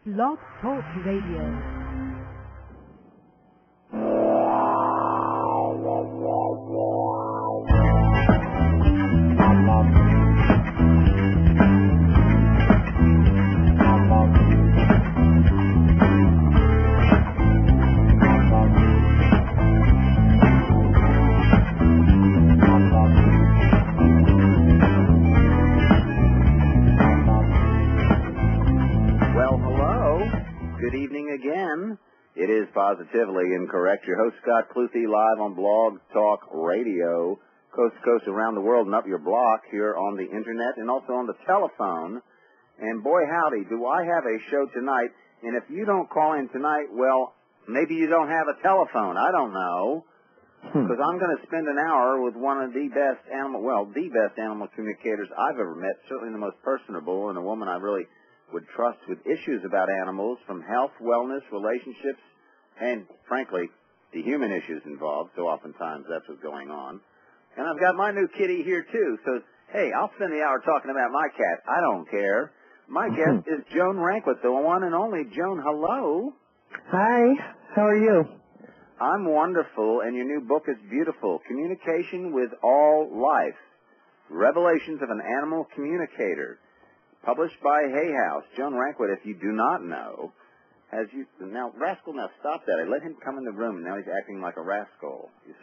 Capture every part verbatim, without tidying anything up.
Blog Talk Radio. Again, it is Positively Incorrect. Your host, Scott Cluthe, live on Blog Talk Radio, coast to coast around the world and up your block here on the internet and also on the telephone. And boy, howdy, do I have a show tonight. And if you don't call in tonight, well, maybe you don't have a telephone. I don't know. Because hmm. I'm going to spend an hour with one of the best animal, well, the best animal communicators I've ever met, certainly the most personable, and a woman I really would trust with issues about animals, from health, wellness, relationships, and, frankly, the human issues involved. So oftentimes that's what's going on. And I've got my new kitty here, too. So, hey, I'll spend the hour talking about my cat. I don't care. My guest is Joan Rankwit, the one and only. Joan, hello. Hi. How are you? I'm wonderful, and your new book is beautiful. Communication with All Life. Revelations of an Animal Communicator. Published by Hay House. Joan Rankwit, if you do not know, has you now rascal. Now stop that! I let him come in the room, and now he's acting like a rascal. You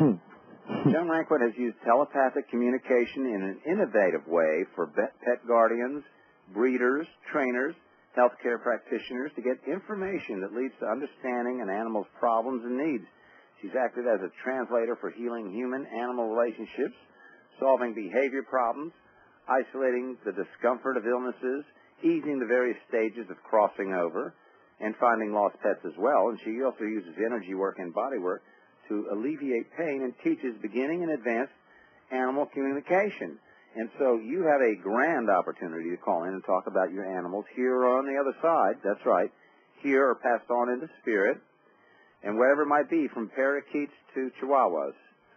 see, Joan Rankwit has used telepathic communication in an innovative way for pet guardians, breeders, trainers, healthcare practitioners to get information that leads to understanding an animal's problems and needs. She's acted as a translator for healing human-animal relationships, solving behavior problems, isolating the discomfort of illnesses, easing the various stages of crossing over, and finding lost pets as well. And she also uses energy work and body work to alleviate pain and teaches beginning and advanced animal communication. And so you have a grand opportunity to call in and talk about your animals here or on the other side. That's right. Here or passed on into spirit. And whatever it might be, from parakeets to chihuahuas.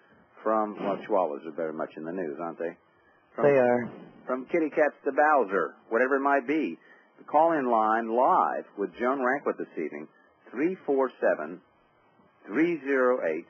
From, well, chihuahuas are very much in the news, aren't they? From, they are. From kitty cats to Bowser, whatever it might be. The call-in line live with Joan Rankwit this evening, three four seven, three oh eight,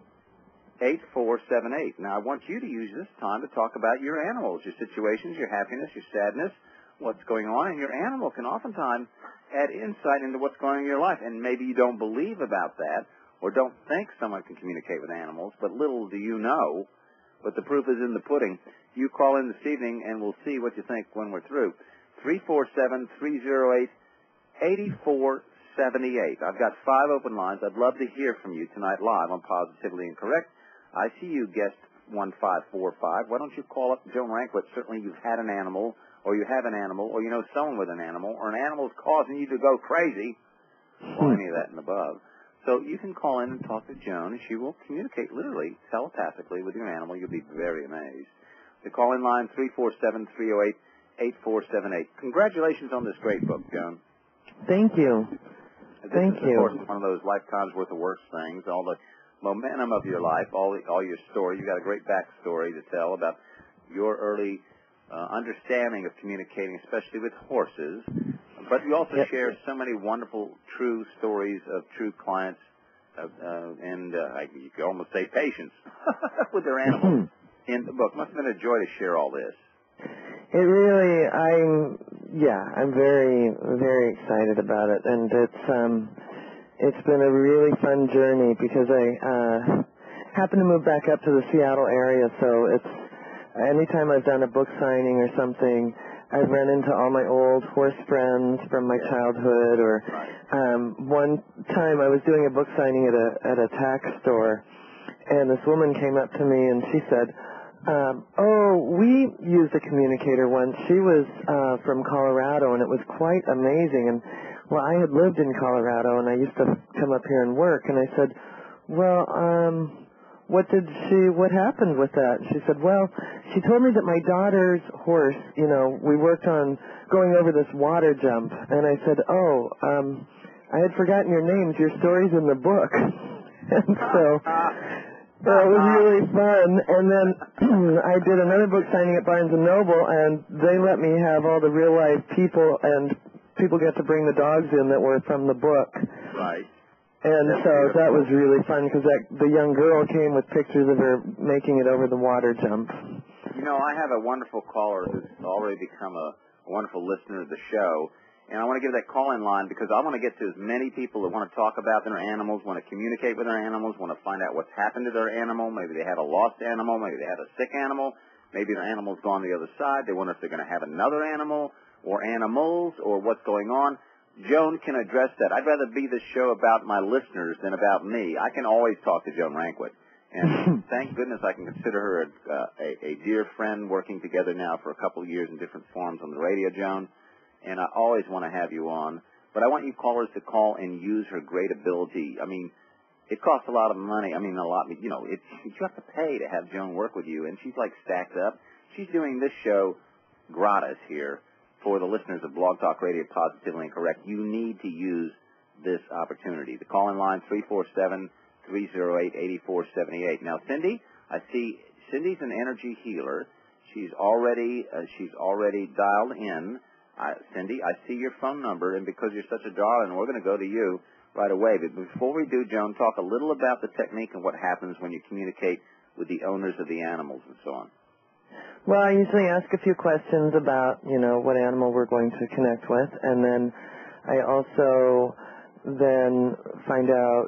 eight four seven eight. Now, I want you to use this time to talk about your animals, your situations, your happiness, your sadness, what's going on, and your animal can oftentimes add insight into what's going on in your life. And maybe you don't believe about that or don't think someone can communicate with animals, but little do you know. But the proof is in the pudding. You call in this evening, and we'll see what you think when we're through. three four seven, three oh eight, eight four seven eight. I've got five open lines. I'd love to hear from you tonight live on Positively Incorrect. I see you, guest one five four five. Why don't you call up Joan Rankwit? Certainly you've had an animal, or you have an animal, or you know someone with an animal, or an animal's causing you to go crazy, or any of that and above. So you can call in and talk to Joan, and she will communicate literally, telepathically with your animal. You'll be very amazed. The call-in line, three four seven, three oh eight, eight four seven eight. Congratulations on this great book, Joan. Thank you. This Thank is, you. Of course, one of those lifetimes worth of work things, all the momentum of your life, all the, all your story. You've got a great backstory to tell about your early uh, understanding of communicating, especially with horses. But you also yep. share so many wonderful, true stories of true clients, uh, uh, and uh, you could almost say patients with their animals in the book. Must have been a joy to share all this. It really, I'm, yeah, I'm very, very excited about it, and it's, um, it's been a really fun journey because I uh, happen to move back up to the Seattle area, so it's anytime I've done a book signing or something, I've run into all my old horse friends from my childhood, or um, one time I was doing a book signing at a at a tax store, and this woman came up to me and she said, um, oh, we used a communicator once. She was uh, from Colorado, and it was quite amazing. And, well, I had lived in Colorado, and I used to come up here and work, and I said, well, um... what did she, what happened with that? She said, well, she told me that my daughter's horse, you know, we worked on going over this water jump. And I said, oh, um, I had forgotten your names. Your story's in the book. And so that was really fun. And then I did another book signing at Barnes and Noble, and they let me have all the real-life people and people get to bring the dogs in that were from the book. Right. And That's so beautiful. that was really fun because the young girl came with pictures of her making it over the water jump. You know, I have a wonderful caller who's already become a, a wonderful listener of the show, and I want to give that call-in line because I want to get to as many people that want to talk about their animals, want to communicate with their animals, want to find out what's happened to their animal. Maybe they had a lost animal, maybe they had a sick animal, maybe their animal's gone the other side. They wonder if they're going to have another animal or animals or what's going on. Joan can address that. I'd rather be this show about my listeners than about me. I can always talk to Joan Rankwit. And thank goodness I can consider her a, uh, a, a dear friend, working together now for a couple of years in different forms on the radio, Joan. And I always want to have you on. But I want you callers to call and use her great ability. I mean, it costs a lot of money. I mean, a lot, you know, it, you have to pay to have Joan work with you. And she's like stacked up. She's doing this show gratis here. For the listeners of Blog Talk Radio, Positively Incorrect, you need to use this opportunity. The call-in line, three four seven, three oh eight, eight four seven eight. Now, Cindy, I see Cindy's an energy healer. She's already uh, she's already dialed in. Uh, Cindy, I see your phone number, and because you're such a darling, we're going to go to you right away. But before we do, Joan, talk a little about the technique and what happens when you communicate with the owners of the animals and so on. Well, I usually ask a few questions about, you know, what animal we're going to connect with, and then I also then find out,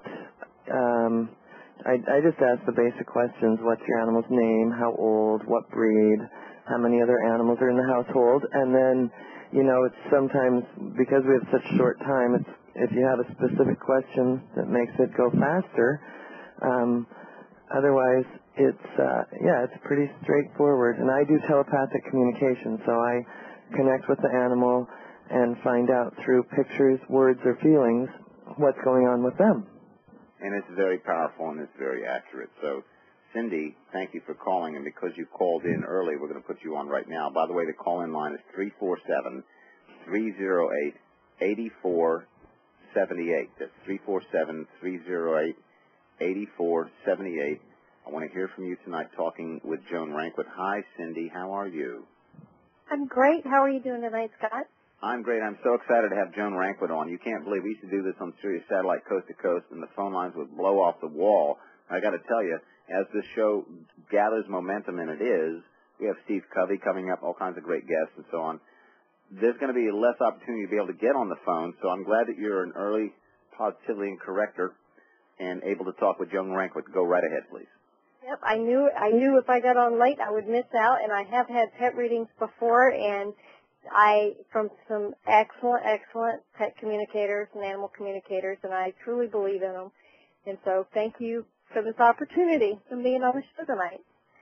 um, I, I just ask the basic questions: what's your animal's name, how old, what breed, how many other animals are in the household, and then, you know, it's sometimes, because we have such short time, it's, if you have a specific question that makes it go faster, um, otherwise, it's, uh, yeah, it's pretty straightforward. And I do telepathic communication, so I connect with the animal and find out through pictures, words, or feelings what's going on with them. And it's very powerful and it's very accurate. So, Cindy, thank you for calling. And because you called in early, we're going to put you on right now. By the way, the call-in line is three four seven, three oh eight, eight four seven eight. That's three four seven, three oh eight, eight four seven eight. I want to hear from you tonight talking with Joan Rankwit. Hi, Cindy. How are you? I'm great. How are you doing tonight, Scott? I'm great. I'm so excited to have Joan Rankwit on. You can't believe we used to do this on Sirius Satellite Coast to Coast, and the phone lines would blow off the wall. I got to tell you, as this show gathers momentum, and it is, we have Steve Covey coming up, all kinds of great guests and so on. There's going to be less opportunity to be able to get on the phone, so I'm glad that you're an early Positively Incorrector and able to talk with Joan Rankwit. Go right ahead, please. Yep, I knew I knew if I got on late I would miss out, and I have had pet readings before, and I from some excellent, excellent pet communicators and animal communicators, and I truly believe in them. And so, thank you for this opportunity of being on the show tonight.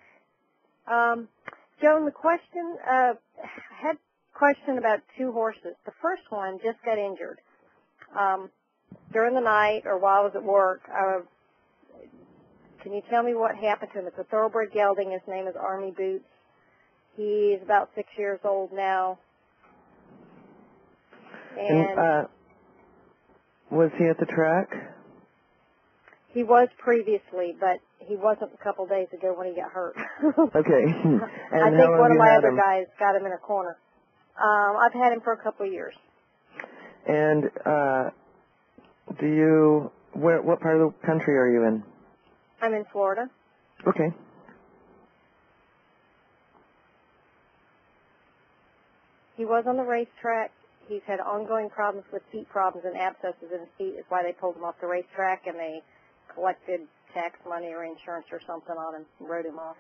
Um, Joan, the question uh, I had a question about two horses. The first one just got injured um, during the night or while I was at work. I Can you tell me what happened to him? It's a thoroughbred gelding. His name is Army Boots. He's about six years old now. And, and uh, was he at the track? He was previously, but he wasn't a couple days ago when he got hurt. Okay. And I how think long one have of you my had other him? guys got him in a corner. Um, I've had him for a couple of years. And uh, do you, where, what part of the country are you in? I'm in Florida. Okay. He was on the racetrack. He's had ongoing problems with feet problems and abscesses in his feet. Is why they pulled him off the racetrack, and they collected tax money or insurance or something on him and wrote him off.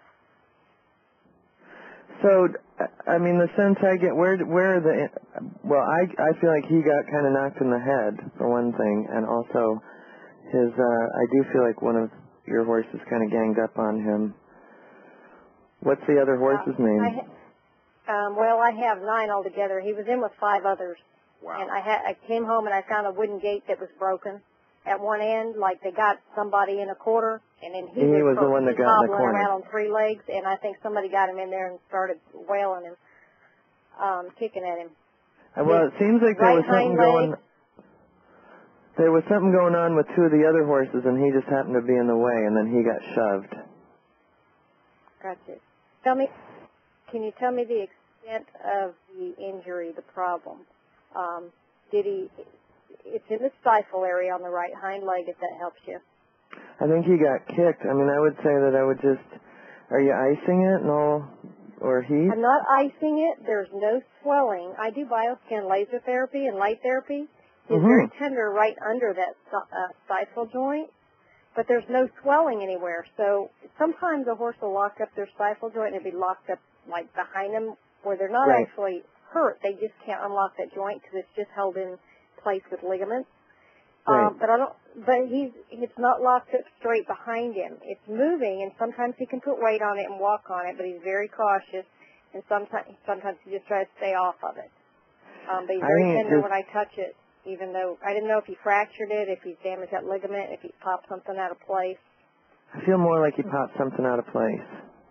So, I mean, the sense I get, where, where are the, well, I, I feel like he got kind of knocked in the head, for one thing, and also his, uh, I do feel like one of your horses kind of ganged up on him. What's the other horse's uh, name? I ha- um, well, I have nine altogether. He was in with five others. Wow. And I, ha- I came home and I found a wooden gate that was broken at one end, like they got somebody in a quarter, and then he, He was, was the one that got in the hobbling corner. around on three legs, and I think somebody got him in there and started wailing him, um, kicking at him. Uh, well, it seems like there right was something hind going, leg. there was something going on with two of the other horses, and he just happened to be in the way, and then he got shoved. Gotcha. Tell me, can you tell me the extent of the injury, the problem? Um, did he? It's in the stifle area on the right hind leg, if that helps you. I think he got kicked. I mean, I would say that I would just, are you icing it and all, or heat? I'm not icing it. There's no swelling. I do bioscan laser therapy and light therapy. He's Mm-hmm. very tender right under that uh, stifle joint, but there's no swelling anywhere. So sometimes a horse will lock up their stifle joint and it'll be locked up like behind them where they're not Right. actually hurt. They just can't unlock that joint because it's just held in place with ligaments. Right. Um, but I don't. But he's it's not locked up straight behind him. It's moving, and sometimes he can put weight on it and walk on it. But he's very cautious, and sometimes sometimes he just tries to stay off of it. Um, but he's I very think tender just- when I touch it. Even though I didn't know if he fractured it, if he's damaged that ligament, if he popped something out of place. I feel more like he popped something out of place.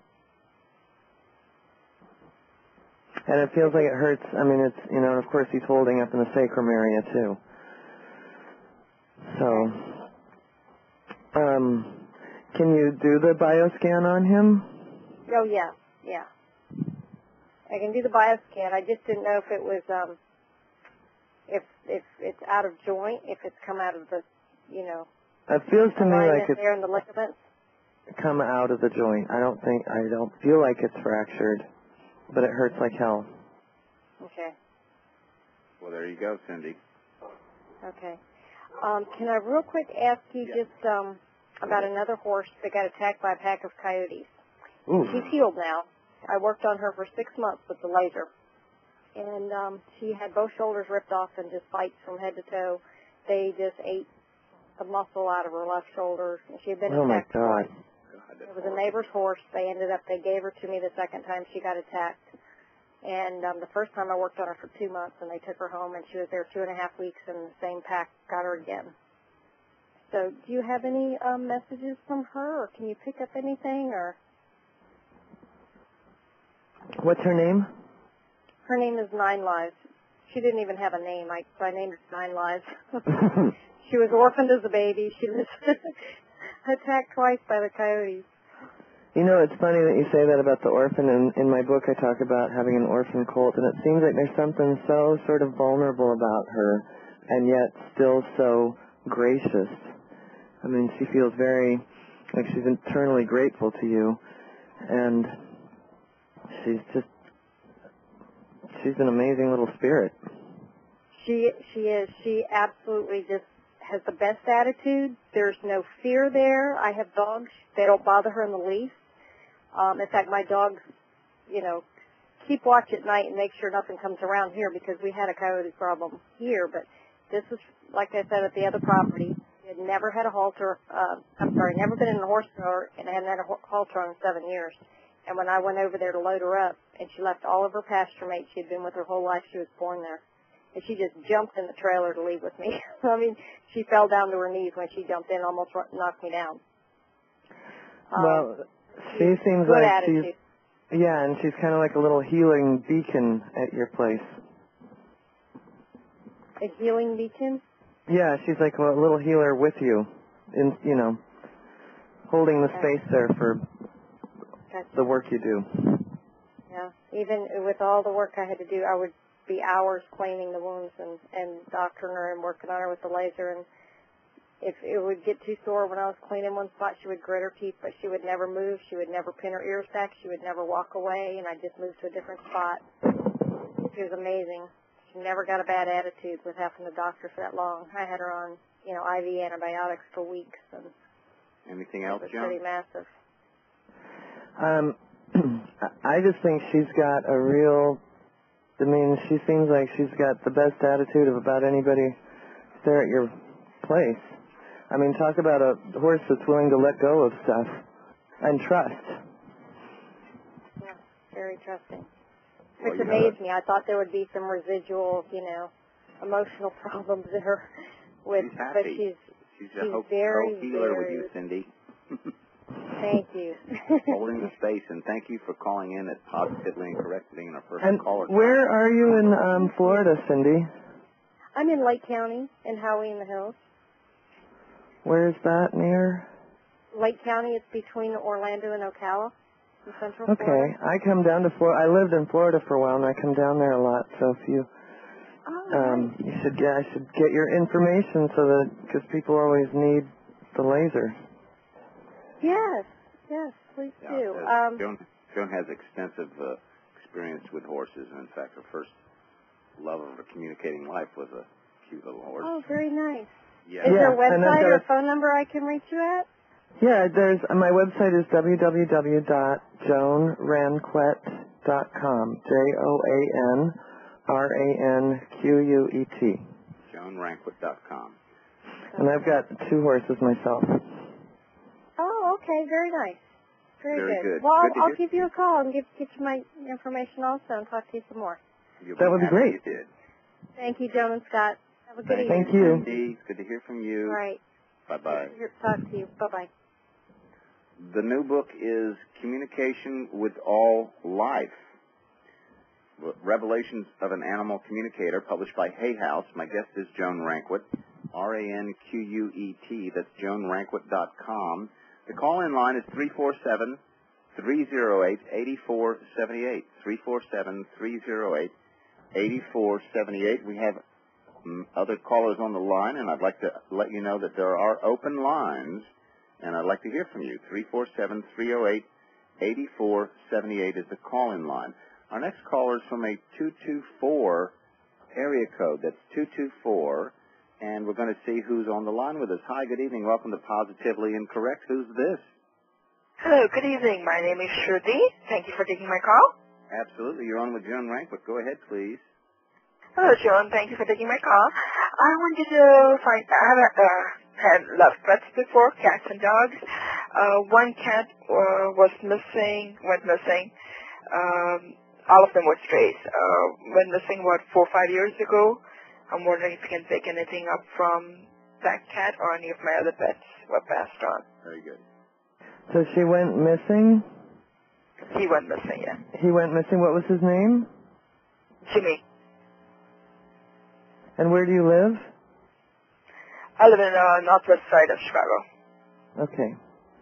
And it feels like it hurts. I mean, it's, you know, and of course he's holding up in the sacrum area too. So, um, can you do the bioscan on him? Oh yeah, yeah. I can do the bioscan. I just didn't know if it was um, if if it's out of joint, if it's come out of the, you know, It feels to me alignment like it's there in the ligaments. come out of the joint. I don't think, I don't feel like it's fractured, but it hurts like hell. Okay. Well, there you go, Cindy. Okay. Um, can I real quick ask you Yeah. just um, about another horse that got attacked by a pack of coyotes? Ooh. She's healed now. I worked on her for six months with the laser. And um, she had both shoulders ripped off and just bites from head to toe. They just ate the muscle out of her left shoulder. And she had been Oh my attacked God. twice. It was a neighbor's horse. They ended up, they gave her to me the second time she got attacked. And um, the first time I worked on her for two months, and they took her home, and she was there two and a half weeks, and the same pack got her again. So do you have any um, messages from her, or can you pick up anything? Or What's her name? her name is Nine Lives. She didn't even have a name. I, so I named her Nine Lives. She was orphaned as a baby. She was attacked twice by the coyotes. You know, it's funny that you say that about the orphan. In, in my book, I talk about having an orphan colt, and it seems like there's something so sort of vulnerable about her, and yet still so gracious. I mean, she feels very, like she's eternally grateful to you, and she's just, she's an amazing little spirit. She she is. She absolutely just has the best attitude. There's no fear there. I have dogs. They don't bother her in the least. Um, in fact, my dogs, you know, keep watch at night and make sure nothing comes around here because we had a coyote problem here. But this is, like I said, at the other property. We had never had a halter. Uh, I'm sorry, never been in a horse store, and I hadn't had a halter on in seven years. And when I went over there to load her up, and she left all of her pasture mates, she had been with her whole life. She was born there. And she just jumped in the trailer to leave with me. I mean, she fell down to her knees when she jumped in, almost knocked me down. Um, Well, she seems good like attitude. she's, yeah, and she's kind of like a little healing beacon at your place. A healing beacon? Yeah, she's like a little healer with you, in, you know, holding the Okay. space there for Gotcha. the work you do. Yeah. Even with all the work I had to do, I would be hours cleaning the wounds and, and doctoring her and working on her with the laser. And if it would get too sore when I was cleaning one spot, she would grit her teeth, but she would never move. She would never pin her ears back. She would never walk away, and I just moved to a different spot. She was amazing. She never got a bad attitude with having the doctor for that long. I had her on, you know, I V antibiotics for weeks, and Anything it else, was John? pretty massive. Um, I just think she's got a real, I mean, she seems like she's got the best attitude of about anybody there at your place. I mean, talk about a horse that's willing to let go of stuff and trust. Yeah, very trusting. Well, Which you know, amazed me. I thought there would be some residual, you know, emotional problems there. With, She's happy. but she's She's she's a hope, very, hope healer with very- you, Cindy. thank you. Holding the space, and thank you for calling in at Positively Incorrect, being our first And caller. where are you in um, Florida, Cindy? I'm in Lake County in Howey in the Hills. Where is that near? Lake County is between Orlando and Ocala in Central Okay, Florida. I come down to Florida. I lived in Florida for a while, and I come down there a lot. So if you Oh, Um, nice. you should get, I should get your information so that, because people always need the laser. Yes, yes, please Yeah, do. uh, Um, Joan, Joan has extensive uh, experience with horses, and in fact, her first love of a communicating life was a cute little horse. oh, very nice. Yeah. Is Yeah, there a and I've website got or a- phone number I can reach you at? Yeah, there's, my website is w w w dot joan ranquet dot com. J O A N R A N Q U E T. joan ranquet dot com. And I've got two horses myself. Oh, okay, very nice. Very, Very good. good. Well, Good to I'll, I'll hear. give you a call and give, get you my information also and talk to you some more. You'll That would be happy great. You did. Thank you, Joan and Scott. Have a good Thank evening. Thank you. Cindy. Good to hear from you. All right. Bye-bye. Good to talk to you. Bye-bye. The new book is Communication with All Life, Revelations of an Animal Communicator, published by Hay House. My guest is Joan Ranquet, R A N Q U E T. That's joan ranquet dot com. The call-in line is three four seven, three oh eight, eight four seven eight, three four seven, three oh eight, eight four seven eight. We have mm, other callers on the line, and I'd like to let you know that there are open lines, and I'd like to hear from you. three four seven, three oh eight, eight four seven eight is the call-in line. Our next caller is from a two two four area code. That's two two four, and we're going to see who's on the line with us. Hi, good evening. Welcome to Positively Incorrect. Who's this? Hello, good evening. My name is Shruti. Thank you for taking my call. Absolutely. You're on with Joan Ranquet. Go ahead, please. Hello, Joan. Thank you for taking my call. I wanted to find, I have uh, had love pets before, cats and dogs. Uh, one cat uh, was missing, went missing. Um, all of them were strays. Uh, went missing about four or five years ago. I'm wondering if you can pick anything up from that cat or any of my other pets were passed on. Very good. So she went missing? He went missing, yeah. He went missing. What was his name? Jimmy. And where do you live? I live in the uh, northwest side of Chicago. Okay.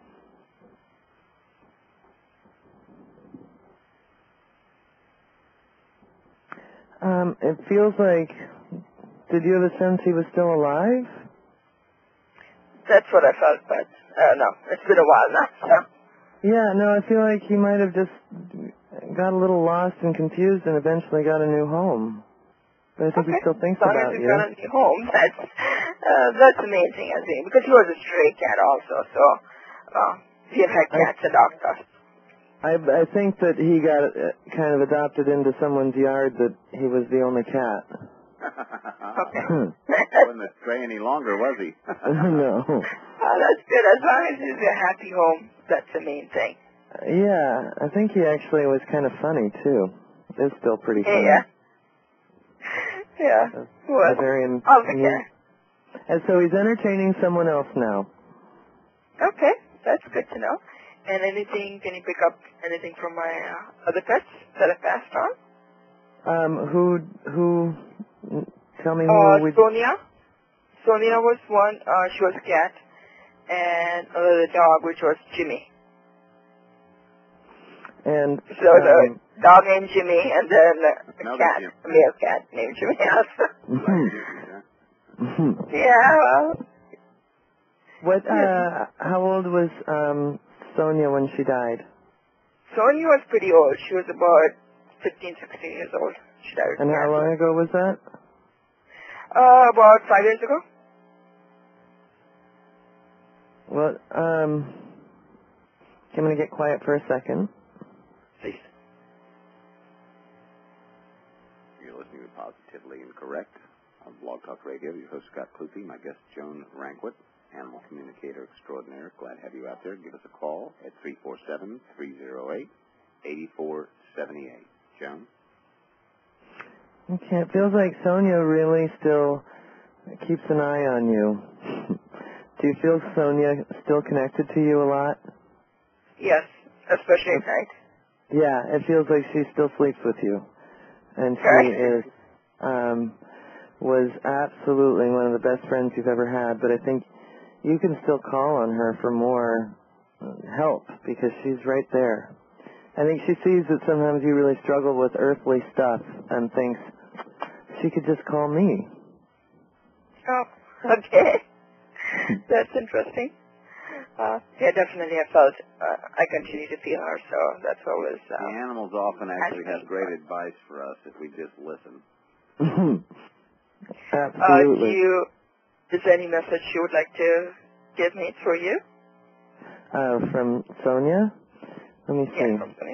Um, it feels like, did you have a sense he was still alive? That's what I felt, but uh, no, it's been a while now. So. Yeah, no, I feel like he might have just got a little lost and confused and eventually got a new home. But I think Okay. he still thinks As long about as he's you. got a new home, that's uh, that's the main thing, I think, because he was a stray cat also, so uh, he had had cats and dogs. I, I think that he got uh, kind of adopted into someone's yard that he was the only cat. Okay. Wasn't a stray any longer, was he? No. Oh, that's good. As long as he's a happy home, that's the main thing. Yeah, I think he actually was kind of funny, too. It's still pretty funny. Yeah. Yeah. A, Well, a very am- oh, okay. amusing- And so he's entertaining someone else now. Okay, that's good to know. And anything, can you pick up anything from my uh, other pets that I passed on? Um, who, who, tell me who Uh, we... Sonia. Sonia was one. Uh, she was a cat. And another dog, which was Jimmy. And, So the um, dog named Jimmy, and then a Another cat, Jim. a male cat named Jimmy also. mhm. Yeah, well, What, uh, how old was, um, Sonia when she died? Sonia was pretty old. She was about fifteen, sixteen years old. She died. And how long ago was that? Uh, about five years ago. Well, um, I'm going to get quiet for a second. Please. You're listening to Positively Incorrect on Blog Talk Radio. Your host, Scott Clute. My guest, Joan Ranquet, animal communicator extraordinaire. Glad to have you out there. Give us a call at three four seven, three oh eight, eight four seven eight. Joan? Okay, it feels like Sonia really still keeps an eye on you. Do you feel Sonia still connected to you a lot? Yes, especially at night. Yeah, it feels like she still sleeps with you. And she Okay. is, um, was absolutely one of the best friends you've ever had, but I think you can still call on her for more help because she's right there. I think she sees that sometimes you really struggle with earthly stuff and thinks she could just call me. Oh, okay. That's interesting. Uh, yeah, definitely I felt, uh, I continue to feel her, so that's always... Uh, the animals often actually have great fun. advice for us if we just listen. Absolutely. Uh, do you, is there any message you would like to give me through you? Uh, from Sonia? Let me see. Yes, from Sonia.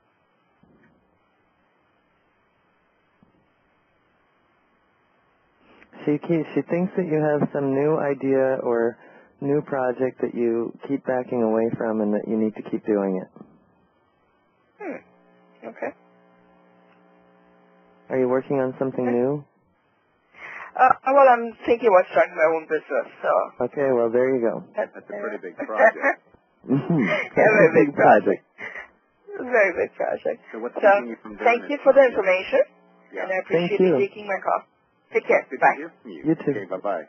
She keeps, she thinks that you have some new idea or new project that you keep backing away from and that you need to keep doing it. Hmm. Okay. Are you working on something Okay. new? Uh, well, I'm thinking about starting my own business, so... Okay, well, there you go. That's a pretty big project. Yeah, very big project. Very big project. So what's So, keeping you from doing thank it? you for the Yeah. information, Yeah. and I Thank appreciate you. you taking my call. Take care. Good Bye. to hear from you. You too. Okay, bye-bye.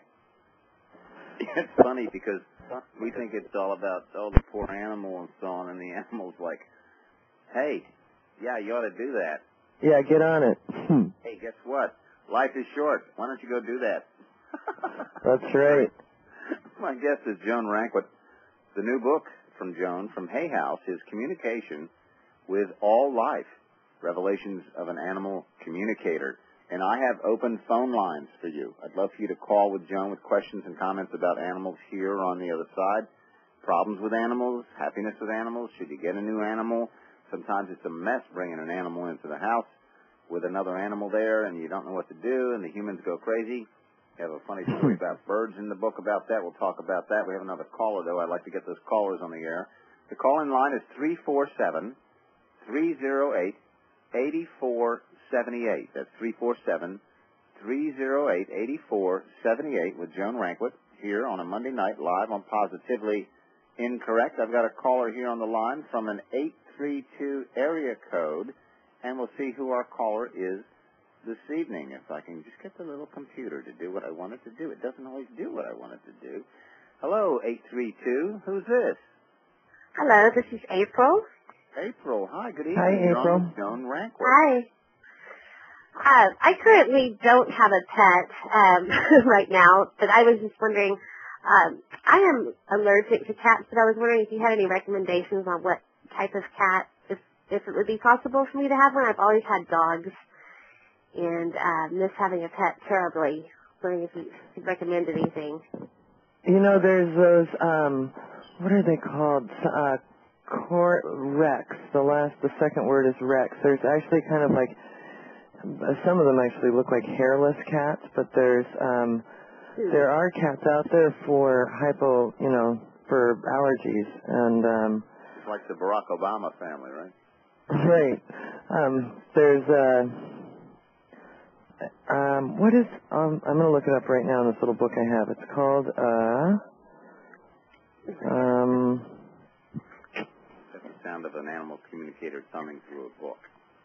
It's funny because we think it's all about, oh, the poor animal and so on, and the animal's like, hey, yeah, you ought to do that. Yeah, get on it. Hey, guess what? Life is short. Why don't you go do that? That's right. My guest is Joan Rankwit. The new book from Joan from Hay House is Communication with All Life, Revelations of an Animal Communicator. And I have open phone lines for you. I'd love for you to call with Joan with questions and comments about animals here or on the other side. Problems with animals, happiness with animals, should you get a new animal? Sometimes it's a mess bringing an animal into the house with another animal there and you don't know what to do and the humans go crazy. We have a funny story about birds in the book about that. We'll talk about that. We have another caller, though. I'd like to get those callers on the air. The call-in line is three four seven, three oh eight, eight four seven eight. That's three four seven, three oh eight, eight four seven eight with Joan Rankwit here on a Monday night live on Positively Incorrect. I've got a caller here on the line from an eight three two area code, and we'll see who our caller is this evening. If I can just get the little computer to do what I want it to do. It doesn't always do what I want it to do. Hello, eight three two. Who's this? Hello, this is April. April. Hi, good evening. Hi, You're April. on with Joan Rankwit. Hi. Uh, I currently don't have a pet um, right now, but I was just wondering, um, I am allergic to cats, but I was wondering if you had any recommendations on what type of cat, if, if it would be possible for me to have one. I've always had dogs and uh, miss having a pet terribly. Wondering if you could recommend anything. You know, there's those, um, what are they called? Uh, cor- Rex. The last, the second word is Rex. There's actually kind of like, some of them actually look like hairless cats, but there's, um, there are cats out there for hypo, you know, for allergies, and, um, It's like the Barack Obama family, right? right. Um, there's, uh, um, what is, um, I'm going to look it up right now in this little book I have. It's called, uh, um, That's the sound of an animal communicator thumbing through a book.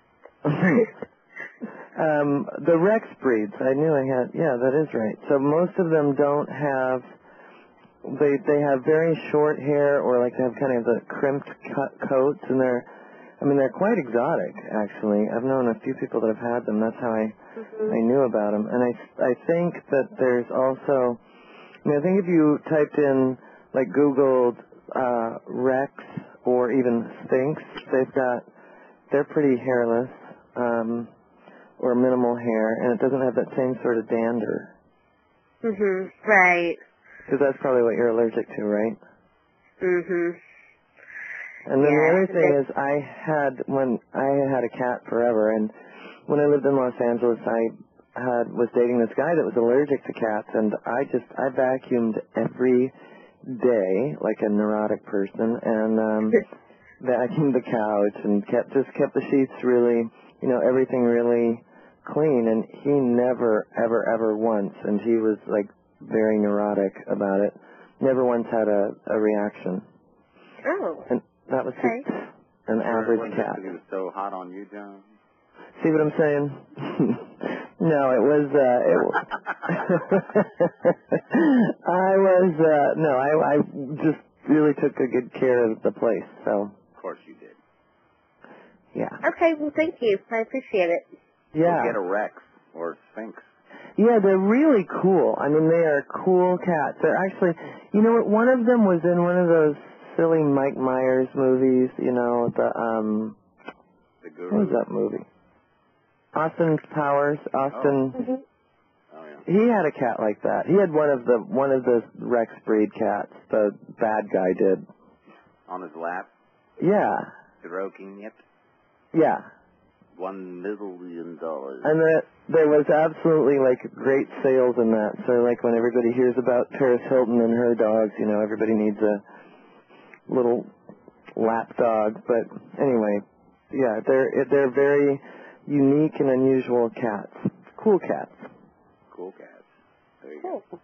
um, the Rex breeds. I knew I had, yeah, that is right. So most of them don't have, they, they have very short hair or like they have kind of the crimped cut coats, and they're, I mean, they're quite exotic, actually. I've known a few people that have had them. That's how I, Mm-hmm. I knew about them. And I, I think that there's also, I mean, I think if you typed in, like, Googled uh, Rex or even Sphinx, they've got, they're pretty hairless um, or minimal hair, and it doesn't have that same sort of dander. Mhm. Right. Because that's probably what you're allergic to, right? Mhm. And then the Yeah, other thing that's- is, I had when I had a cat forever, and when I lived in Los Angeles, I had was dating this guy that was allergic to cats, and I just I vacuumed every day like a neurotic person, and um, vacuumed the couch and kept just kept the sheets really, you know, everything really clean. And he never, ever, ever once, and he was like very neurotic about it, never once had a, a reaction. Oh. And that was Okay. just an Sure, average wasn't cat. Because he was so hot on you, John? See what I'm saying? No, it was, uh, it, I was, uh, no, I, I just really took a good care of the place, so, Of course you did. yeah. Okay. Well, thank you. I appreciate it. Yeah. Go get a Rex. or Sphinx. Yeah, they're really cool. I mean, they are cool cats. They're actually, you know what, one of them was in one of those silly Mike Myers movies, you know, the, um, The Guru. what was that movie? Austin Powers, Austin, Mhm. Oh, yeah. he had a cat like that. He had one of the, one of the Rex breed cats, the bad guy did. On his lap, Yeah, stroking it. yeah. One million dollars. And the, there was absolutely, like, great sales in that. So, like, when everybody hears about Paris Hilton and her dogs, you know, everybody needs a little lap dog. But anyway, yeah, they're they're very unique and unusual cats. Cool cats. Cool cats. There you Cool. go.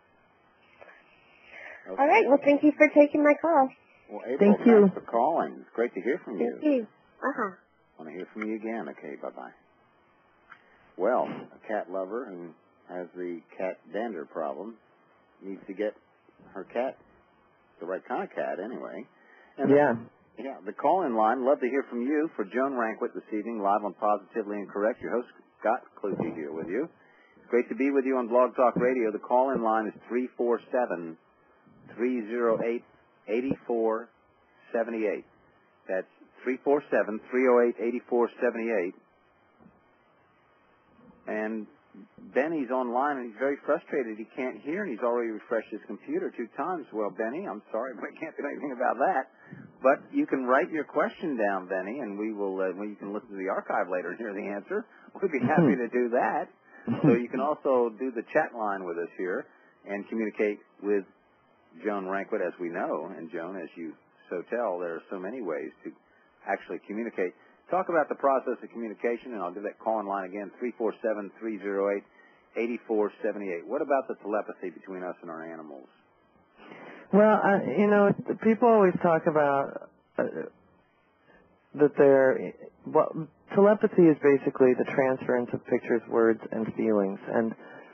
All right. Well, thank you for taking my call. Well, April, Thank you. thanks for calling. It's great to hear from you. Thank you. Uh-huh. Want to hear from you again. Okay, bye-bye. Well, a cat lover who has the cat dander problem needs to get her cat, the right kind of cat anyway. And Yeah. The, yeah, the call-in line, love to hear from you for Joan Rankwit this evening, live on Positively Incorrect. Your host, Scott Clutie, here with you. It's great to be with you on Blog Talk Radio. The call-in line is three four seven, three oh eight, eight four seven eight. That's three four seven, three oh eight, eight four seven eight. And Benny's online, and he's very frustrated. He can't hear, and he's already refreshed his computer two times. Well, Benny, I'm sorry, but I can't do anything about that. But you can write your question down, Benny, and we will. Uh, well, you can listen to the archive later and hear the answer. We'd be happy to do that. So you can also do the chat line with us here and communicate with Joan Rankwit, as we know. And Joan, as you so tell, there are so many ways to actually communicate. Talk about the process of communication, and I'll give that call-in line again, three four seven, three oh eight, eight four seven eight. What about the telepathy between us and our animals? Well, uh, you know, people always talk about uh, that they're, well, telepathy is basically the transference of pictures, words, and feelings. And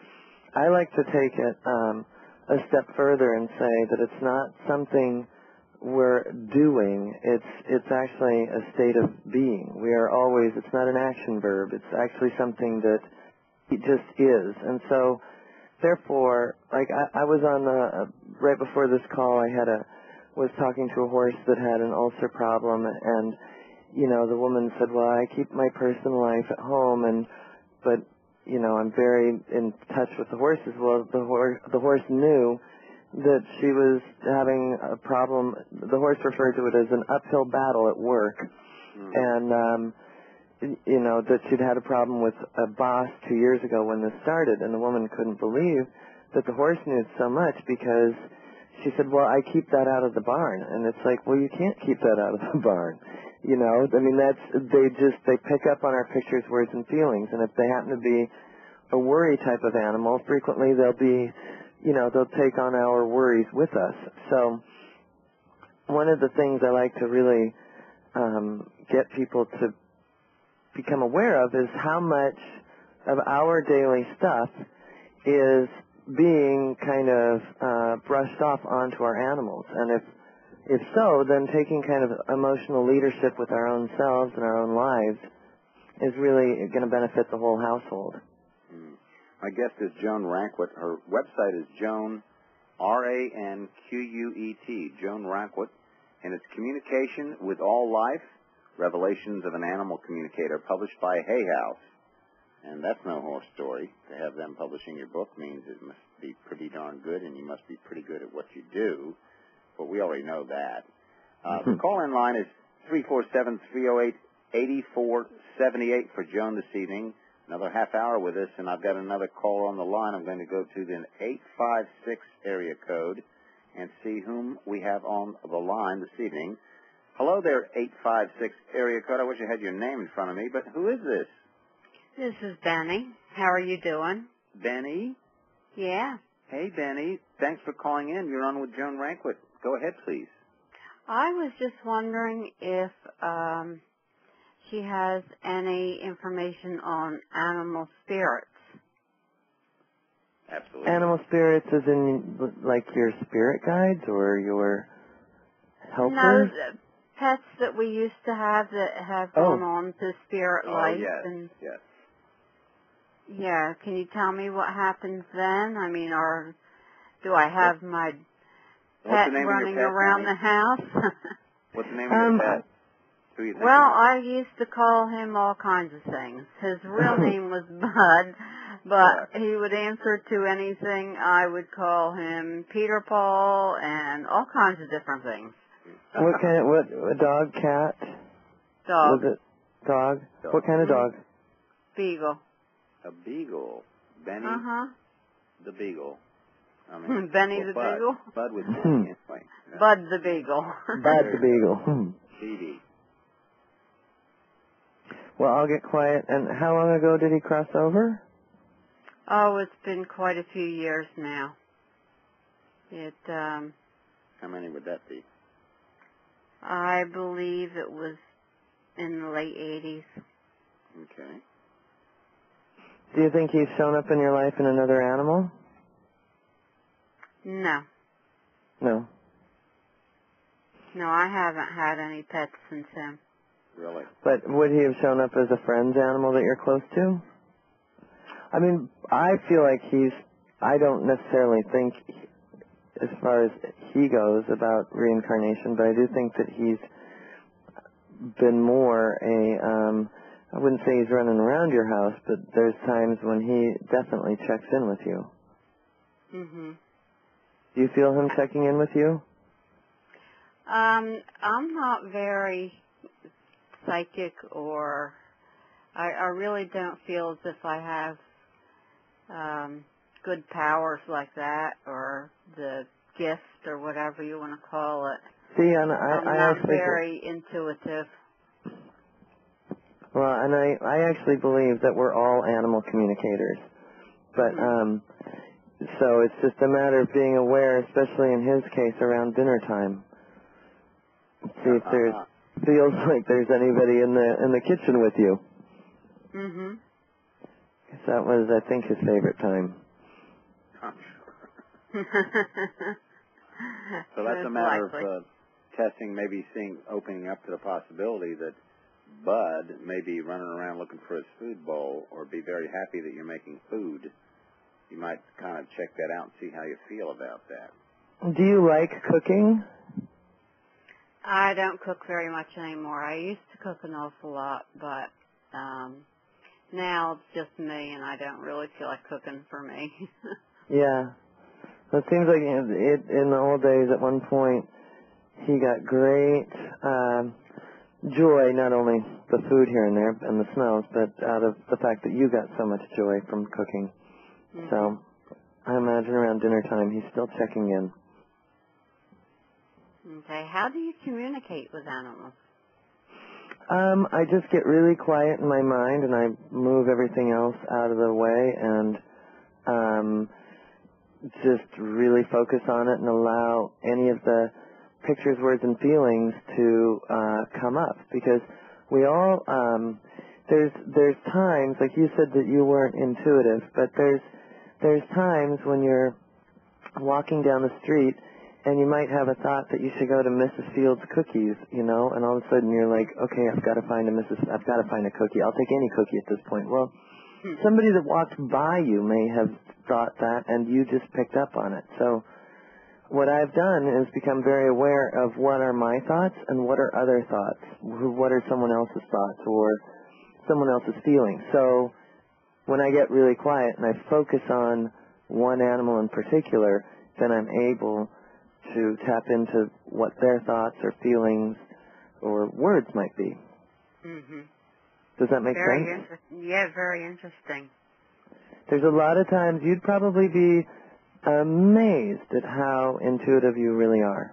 I like to take it um, a step further and say that it's not something we're doing, it's it's actually a state of being. We are always, it's not an action verb, it's actually something that it just is. And so, therefore, like I, I was on the, right before this call, I had a, was talking to a horse that had an ulcer problem, and, you know, the woman said, well, I keep my personal life at home, and, but, you know, I'm very in touch with the horses. Well, the, hor- the horse knew that she was having a problem. The horse referred to it as an uphill battle at work, mm-hmm. and um, you know that she'd had a problem with a boss two years ago when this started, and the woman couldn't believe that the horse knew so much because she said, "Well, I keep that out of the barn," and it's like, "Well, you can't keep that out of the barn." You know, I mean, that's they just they pick up on our pictures, words, and feelings, and if they happen to be a worry type of animal, frequently they'll be. You know, they'll take on our worries with us. So one of the things I like to really um, get people to become aware of is how much of our daily stuff is being kind of uh, brushed off onto our animals. And if, if so, then taking kind of emotional leadership with our own selves and our own lives is really going to benefit the whole household. My guest is Joan Rankwit. Her website is Joan, R A N Q U E T, Joan Rankwit, and it's Communication with All Life, Revelations of an Animal Communicator, published by Hay House. And that's no horse story. To have them publishing your book means it must be pretty darn good, and you must be pretty good at what you do. But we already know that. Uh, the call-in line is three four seven, three oh eight, eight four seven eight for Joan this evening. Another half hour with us, and I've got another caller on the line. I'm going to go to the eight five six area code and see whom we have on the line this evening. Hello there, eight five six area code. I wish I had your name in front of me, but who is this? This is Benny. How are you doing? Benny? Yeah. Hey, Benny. Thanks for calling in. You're on with Joan Rankwit. Go ahead, please. I was just wondering if um, she has any information on animal spirits. Absolutely. Animal spirits as in like your spirit guides or your helpers? No, the pets that we used to have that have Oh. gone on to spirit Oh, life. yes, And yes. Yeah, can you tell me what happens then? I mean, or do I have my What's pet the name running of your pet, around Connie? the house? What's the name Um, of your pet? Who you think Well, it is? I used to call him all kinds of things. His real name was Bud, but Yeah. he would answer to anything. I would call him Peter Paul and all kinds of different things. What kind of, what, a dog, cat? Dog. Was it dog? Dog. What kind of dog? Beagle. A beagle. Benny Uh-huh. the Beagle. I mean, Benny well, the Bud. Beagle? Bud was Hmm. anyway. No. Bud the Beagle. Bud the Beagle. Hmm. B D. Well, I'll get quiet. And how long ago did he cross over? Oh, it's been quite a few years now. It, um, How many would that be? I believe it was in the late eighties. Okay. Do you think he's shown up in your life in another animal? No. No. No, I haven't had any pets since him. Really? But would he have shown up as a friend's animal that you're close to? I mean, I feel like he's, I don't necessarily think, as far as he goes, about reincarnation, but I do think that he's been more a, um, I wouldn't say he's running around your house, but there's times when he definitely checks in with you. hmm Do you feel him checking in with you? Um, I'm not very psychic, or I, I really don't feel as if I have um, good powers like that, or the gift, or whatever you want to call it. See, and I, I'm I not actually, very intuitive. well, and I, I actually believe that we're all animal communicators. But, Mhm. um, so it's just a matter of being aware, especially in his case, around dinner time. See if there's, feels like there's anybody in the, in the kitchen with you. hmm 'Cause that was, I think, his favorite time. I'm sure. So that's a matter likely. of uh, testing, maybe seeing, opening up to the possibility that Bud may be running around looking for his food bowl, or be very happy that you're making food. You might kind of check that out and see how you feel about that. Do you like cooking? I don't cook very much anymore. I used to cook an awful lot, but um, now it's just me, and I don't really feel like cooking for me. Yeah. So it seems like it, it, in the old days, at one point, he got great um, joy, not only the food here and there and the smells, but out of the fact that you got so much joy from cooking. Mhm. So I imagine around dinner time, he's still checking in. Okay. How do you communicate with animals? Um, I just get really quiet in my mind, and I move everything else out of the way, and um, just really focus on it and allow any of the pictures, words, and feelings to uh, come up. Because we all, um, there's there's times, like you said that you weren't intuitive, but there's there's times when you're walking down the street and you might have a thought that you should go to Missus Fields Cookies, you know, and all of a sudden you're like, okay, I've got to find a Missus I've got to find a cookie. I'll take any cookie at this point. Well, somebody that walked by you may have thought that, and you just picked up on it. So what I've done is become very aware of what are my thoughts and what are other thoughts, who- what are someone else's thoughts or someone else's feelings. So when I get really quiet and I focus on one animal in particular, then I'm able to tap into what their thoughts or feelings or words might be. Mhm. Does that make Very sense? interesting. Yeah, very interesting. There's a lot of times you'd probably be amazed at how intuitive you really are.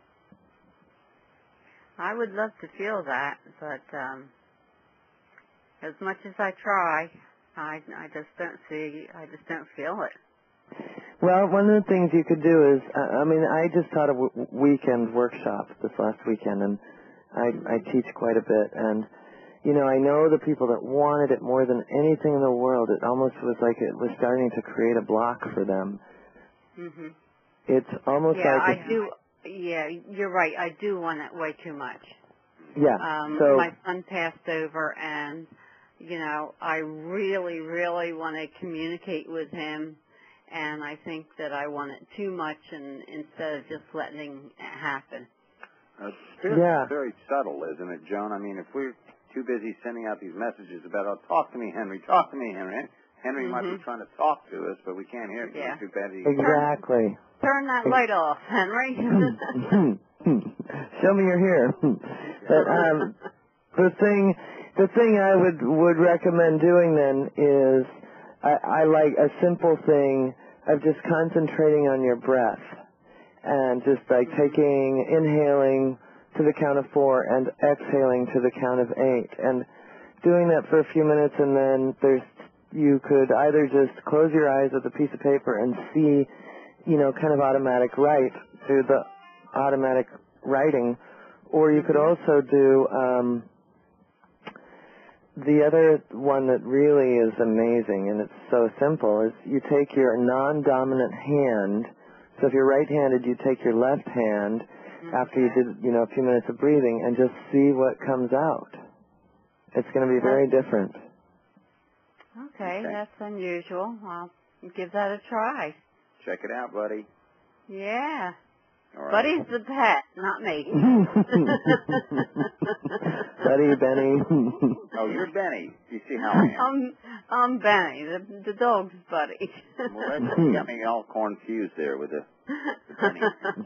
I would love to feel that, but um, as much as I try, I I just don't see. I just don't feel it. Well, one of the things you could do is, uh, I mean, I just taught a w- weekend workshop this last weekend, and I, I teach quite a bit, and, you know, I know the people that wanted it more than anything in the world. It almost was like it was starting to create a block for them. Mhm. It's almost Yeah, like I it's, do. Yeah, you're right. I do want it way too much. yeah, Um, so, my son passed over, and you know, I really, really want to communicate with him, and I think that I want it too much and, instead of just letting it happen. Uh, spirit Yeah. is very subtle, isn't it, Joan? I mean, if we're too busy sending out these messages about, oh, talk to me, Henry, talk to me, Henry. Henry Mm-hmm. might be trying to talk to us, but we can't hear it. Yeah. We're too busy. Exactly. Turn that light off, Henry. Show me you're here. But um, the thing, the thing I would would recommend doing then is, I, I like a simple thing of just concentrating on your breath, and just like taking, inhaling to the count of four and exhaling to the count of eight, and doing that for a few minutes, and then there's you could either just close your eyes with a piece of paper and see, you know, kind of automatic write through the automatic writing, or you could also do um, the other one that really is amazing, and it's so simple, is you take your non-dominant hand. So if you're right-handed, you take your left hand after you did, you know, a few minutes of breathing, and just see what comes out. It's going to be very different. Okay, that's unusual. I'll give that a try. Check it out, buddy. Yeah. All right. Buddy's the pet, not me. Buddy, Benny. Oh, you're Benny. You see how I am. I'm, I'm Benny, the, the dog's buddy. Well, that, you got me all confused there with the, the Benny.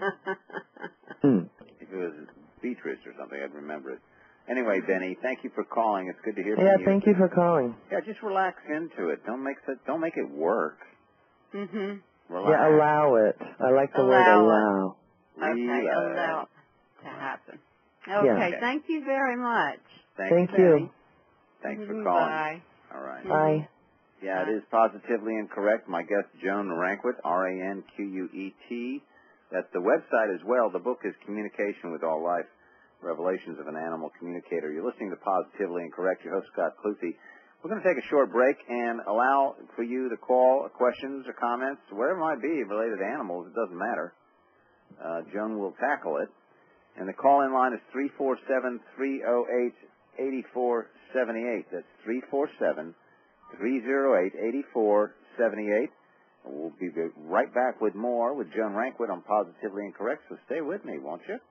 If it was Beatrice or something, I'd remember it. Anyway, Benny, thank you for calling. It's good to hear Yeah, from you. thank you for calling. Yeah, just relax into it. Don't make it. Don't make it work. Mhm. Relax. Yeah, allow it. I like the Allow word it. allow. Okay, Relax. allow it to happen. Yeah. Okay, Okay. thank you very much. Thank, Thank you. you. Benny. Thanks for Mhm, calling. Bye. All right. Bye. Yeah, it is positively incorrect. My guest, Joan Ranquet, R A N Q U E T. That's the website as well. The book is Communication with All Life, Revelations of an Animal Communicator. You're listening to Positively Incorrect. Your host, Scott Cluthe. We're going to take a short break and allow for you to call questions or comments, whatever it might be related to animals. It doesn't matter. Uh, Joan will tackle it. And the call-in line is three four seven, three oh eight, eight four seven eight. That's three four seven, three oh eight, eight four seven eight. We'll be right back with more with Joan Ranquet on Positively Incorrect, so stay with me, won't you?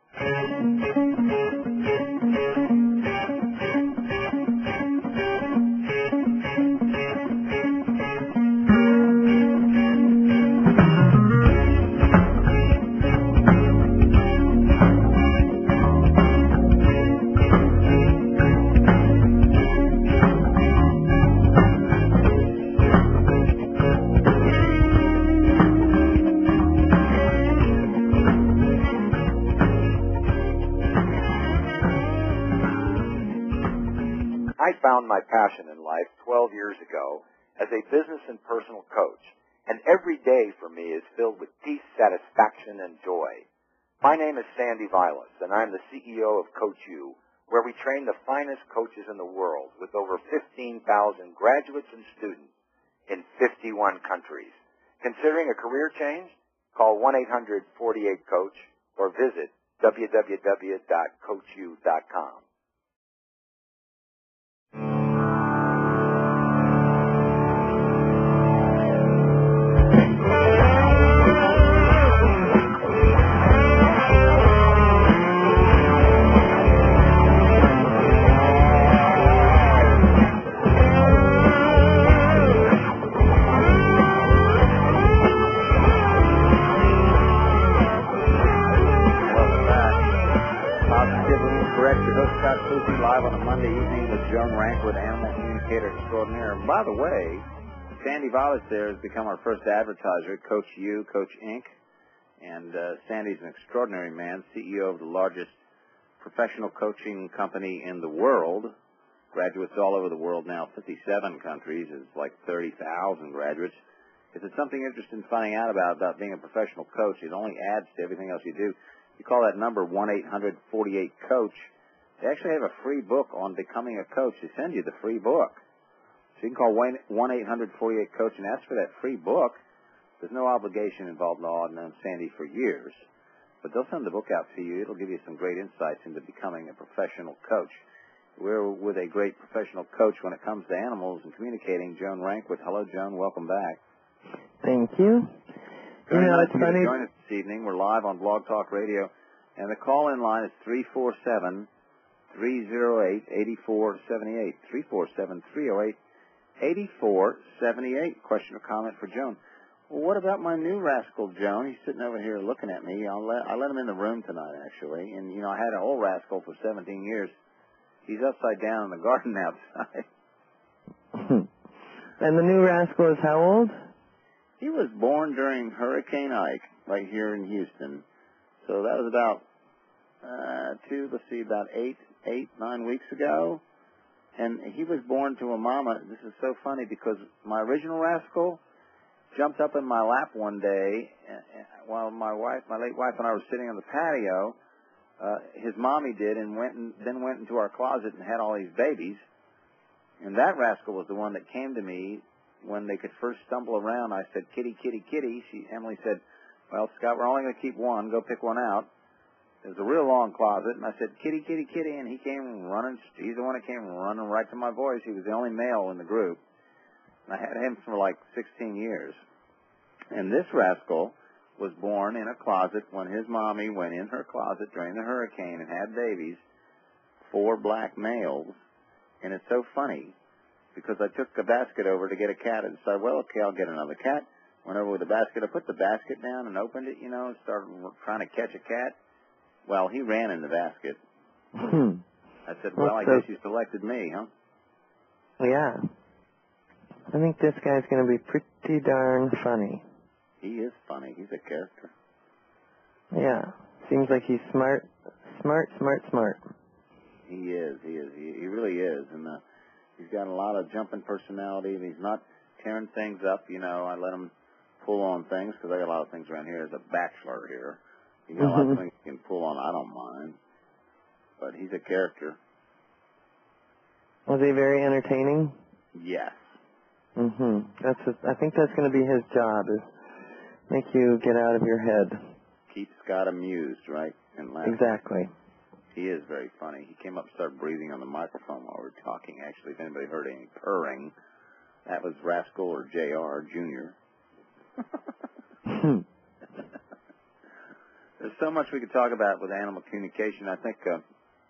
I found my passion in life twelve years ago as a business and personal coach, and every day for me is filled with peace, satisfaction, and joy. My name is Sandy Vilas, and I'm the C E O of Coach U, where we train the finest coaches in the world with over fifteen thousand graduates and students in fifty-one countries. Considering a career change? Call one eight hundred, forty-eight, coach or visit w w w dot coach u dot com. Welcome back. Positively Incorrect. Your host, Scott Cluthe, live on a Monday evening with Joan Ranquet, Animal Communicator Extraordinaire. And by the way, Sandy Vilas there has become our first advertiser, Coach U, Coach Incorporated. And uh, Sandy's an extraordinary man, C E O of the largest professional coaching company in the world. Graduates all over the world now, fifty-seven countries. It's like thirty thousand graduates. If it's something you're interested in finding out about, about being a professional coach, it only adds to everything else you do. You call that number one eight hundred, forty-eight, coach. They actually have a free book on becoming a coach. They send you the free book. So you can call one eight hundred, forty-eight, coach and ask for that free book. There's no obligation involved in law. I've known Sandy for years. But they'll send the book out to you. It'll give you some great insights into becoming a professional coach. We're with a great professional coach when it comes to animals and communicating, Joan Rankwit. Hello, Joan. Welcome back. Thank you. Very you know, nice it's of you funny. to join us this evening. We're live on Blog Talk Radio, and the call-in line is three four seven, three oh eight, eight four seven eight, three four seven, three oh eight, eight four seven eight. Question or comment for Joan. Well, what about my new rascal, Joan? He's sitting over here looking at me. I'll let, I let him in the room tonight, actually. And, you know, I had an old rascal for seventeen years. He's upside down in the garden outside. And the new rascal is how old? He was born during Hurricane Ike right here in Houston. So that was about uh, two, let's see, about eight, eight, nine weeks ago. And he was born to a mama. This is so funny because my original rascal jumped up in my lap one day while my wife, my late wife and I were sitting on the patio. Uh, his mommy did, and went and then went into our closet and had all these babies. And that rascal was the one that came to me when they could first stumble around. I said, "Kitty, kitty, kitty." She, Emily said, "Well, Scott, we're only going to keep one. Go pick one out." It was a real long closet, and I said, "Kitty, kitty, kitty," and he came running. He's the one that came running right to my voice. He was the only male in the group. And I had him for like sixteen years. And this rascal was born in a closet when his mommy went in her closet during the hurricane and had babies, four black males. And it's so funny because I took a basket over to get a cat and said, well, okay, I'll get another cat. Went over with the basket. I put the basket down and opened it, you know, and started trying to catch a cat. Well, he ran in the basket. I said, well, I guess you selected me, huh? Yeah. I think this guy's going to be pretty darn funny. He is funny. He's a character. Yeah. Seems like he's smart, smart, smart, smart. He is. He is. He, he really is. And uh, he's got a lot of jumping personality. And he's not tearing things up. You know, I let him pull on things because I got a lot of things around here as a bachelor here. You got a lot of things you can pull on. I don't mind. But he's a character. Was he very entertaining? Yes. Mm-hmm. That's. His, I think that's going to be his job, is make you get out of your head. Keep Scott amused, right? And laughing. Exactly. He is very funny. He came up and started breathing on the microphone while we were talking. Actually, if anybody heard any purring, that was Rascal or J R Junior There's so much we could talk about with animal communication. I think uh,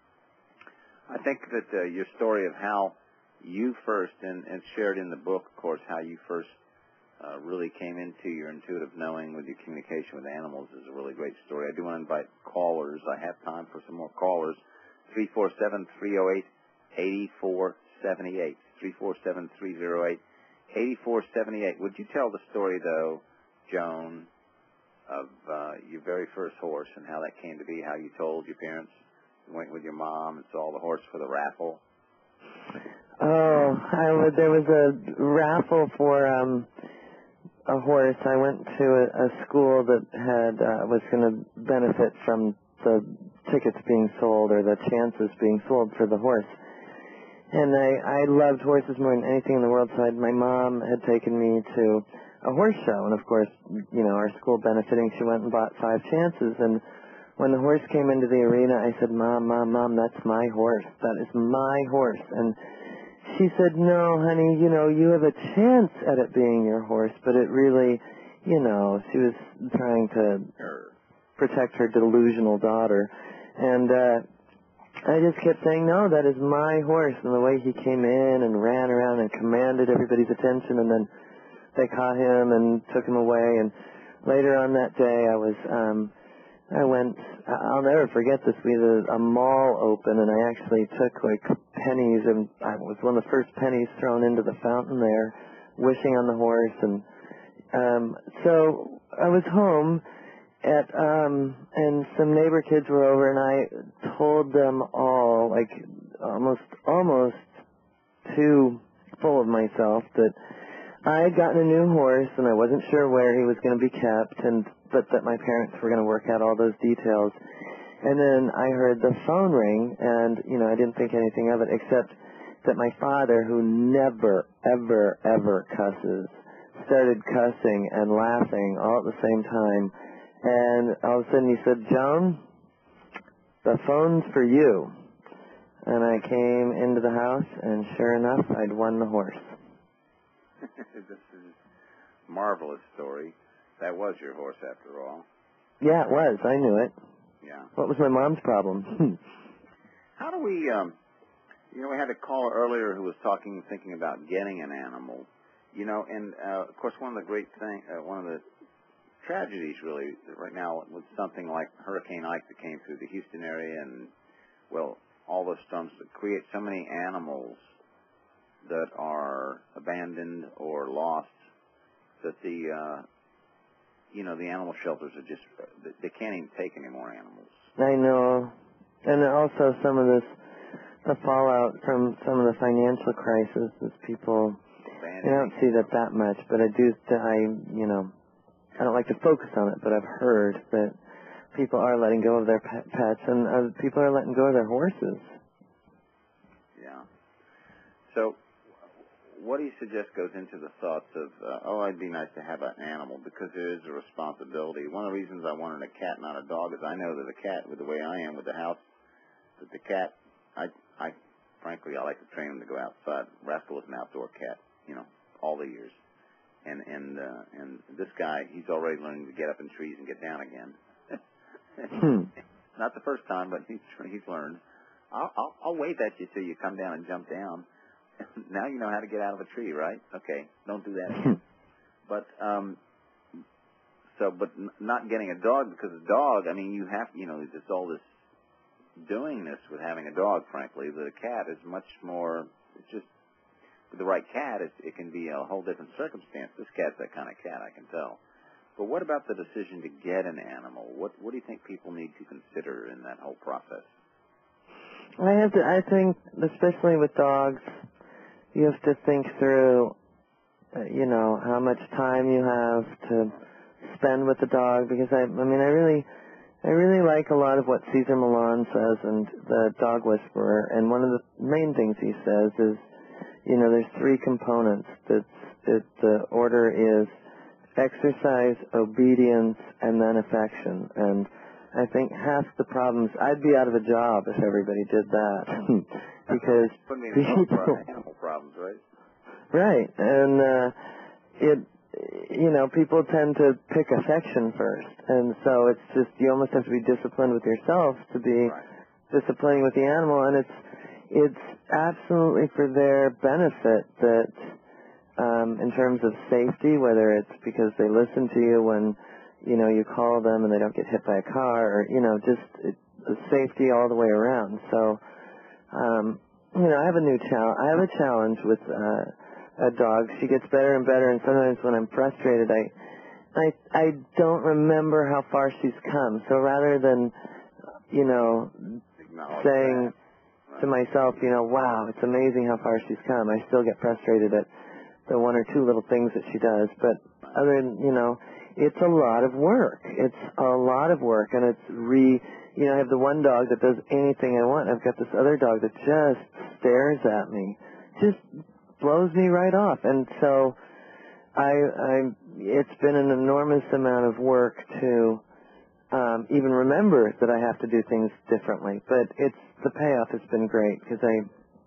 I think that uh, your story of how you first, and, and shared in the book, of course, how you first uh, really came into your intuitive knowing with your communication with animals is a really great story. I do want to invite callers. I have time for some more callers. three four seven, three oh eight, eight four seven eight. three four seven, three oh eight, eight four seven eight. Would you tell the story, though, Joan, of uh, your very first horse and how that came to be, how you told your parents, you went with your mom and saw the horse for the raffle? Oh, I would, there was a raffle for um, a horse. I went to a, a school that had uh, was going to benefit from the tickets being sold or the chances being sold for the horse. And I, I loved horses more than anything in the world, so I'd, my mom had taken me to a horse show. And, of course, you know, our school benefiting, she went and bought five chances. And when the horse came into the arena, I said, Mom, Mom, Mom, that's my horse. That is my horse. And she said, no, honey, you know, you have a chance at it being your horse, but it really, you know, she was trying to protect her delusional daughter. And uh, I just kept saying, no, that is my horse. And the way he came in and ran around and commanded everybody's attention, and then they caught him and took him away. And later on that day, I was, um, I went, I'll never forget this, we had a, a mall open, and I actually took, like, pennies, and I was one of the first pennies thrown into the fountain there, wishing on the horse. And um, so I was home, at um, and some neighbor kids were over, and I told them all, like, almost, almost too full of myself, that I had gotten a new horse, and I wasn't sure where he was going to be kept, and but that my parents were going to work out all those details. And then I heard the phone ring, and, you know, I didn't think anything of it, except that my father, who never, ever, ever cusses, started cussing and laughing all at the same time. And all of a sudden he said, Joan, the phone's for you. And I came into the house, and sure enough, I'd won the horse. This is a marvelous story. That was your horse, after all. Yeah, it was. I knew it. Yeah. What was my mom's problem? How do we, um, you know, we had a caller earlier who was talking, thinking about getting an animal. You know, and, uh, of course, one of the great things, uh, one of the tragedies, really, right now with something like Hurricane Ike that came through the Houston area and, well, all those storms that create so many animals that are abandoned or lost that the, uh, you know, the animal shelters are just, they can't even take any more animals. I know. And also some of this, the fallout from some of the financial crisis is people, I don't see that that much, but I do, I, you know, I don't like to focus on it, but I've heard that people are letting go of their pet, pets, and uh, people are letting go of their horses. Yeah. So, what do you suggest goes into the thoughts of, uh, oh, it'd be nice to have an animal, because there is a responsibility. One of the reasons I wanted a cat, not a dog, is I know that a cat, with the way I am with the house, that the cat, I, I, frankly, I like to train him to go outside. Rascal is an outdoor cat, you know, all the years. And and uh, and this guy, he's already learning to get up in trees and get down again. hmm. Not the first time, but he's he's learned. I'll, I'll I'll wave at you till you come down and jump down. Now you know how to get out of a tree, right? Okay, don't do that again. But um, so but n- not getting a dog, because a dog, I mean, you have, you know, there's all this doingness with having a dog. Frankly, that a cat is much more. It's just. With the right cat, it, it can be a whole different circumstance. This cat's that kind of cat, I can tell. But what about the decision to get an animal? What What do you think people need to consider in that whole process? I have to. I think, especially with dogs, you have to think through, uh, you know, how much time you have to spend with the dog. Because I, I mean, I really, I really like a lot of what Cesar Millan says, and the Dog Whisperer. And one of the main things he says is, you know, there's three components. That that the order is exercise, obedience, and then affection. And I think half the problems, I'd be out of a job if everybody did that. Because people, animal problems, right? Right, and uh, it, you know, people tend to pick affection first, and so it's just you almost have to be disciplined with yourself to be right. disciplining with the animal, and it's it's absolutely for their benefit that. Um, in terms of safety, whether it's because they listen to you when, you know, you call them and they don't get hit by a car, or, you know, just it, the safety all the way around. So, um, you know, I have a new challenge. I have a challenge with uh, a dog. She gets better and better, and sometimes when I'm frustrated, I, I, I don't remember how far she's come. So rather than, you know, saying right. to myself, you know, wow, it's amazing how far she's come, I still get frustrated at the one or two little things that she does, but other than, you know, it's a lot of work. It's a lot of work, and it's re, you know, I have the one dog that does anything I want. I've got this other dog that just stares at me, just blows me right off, and so I, I, it's been an enormous amount of work to um, even remember that I have to do things differently, but it's, the payoff has been great, because I,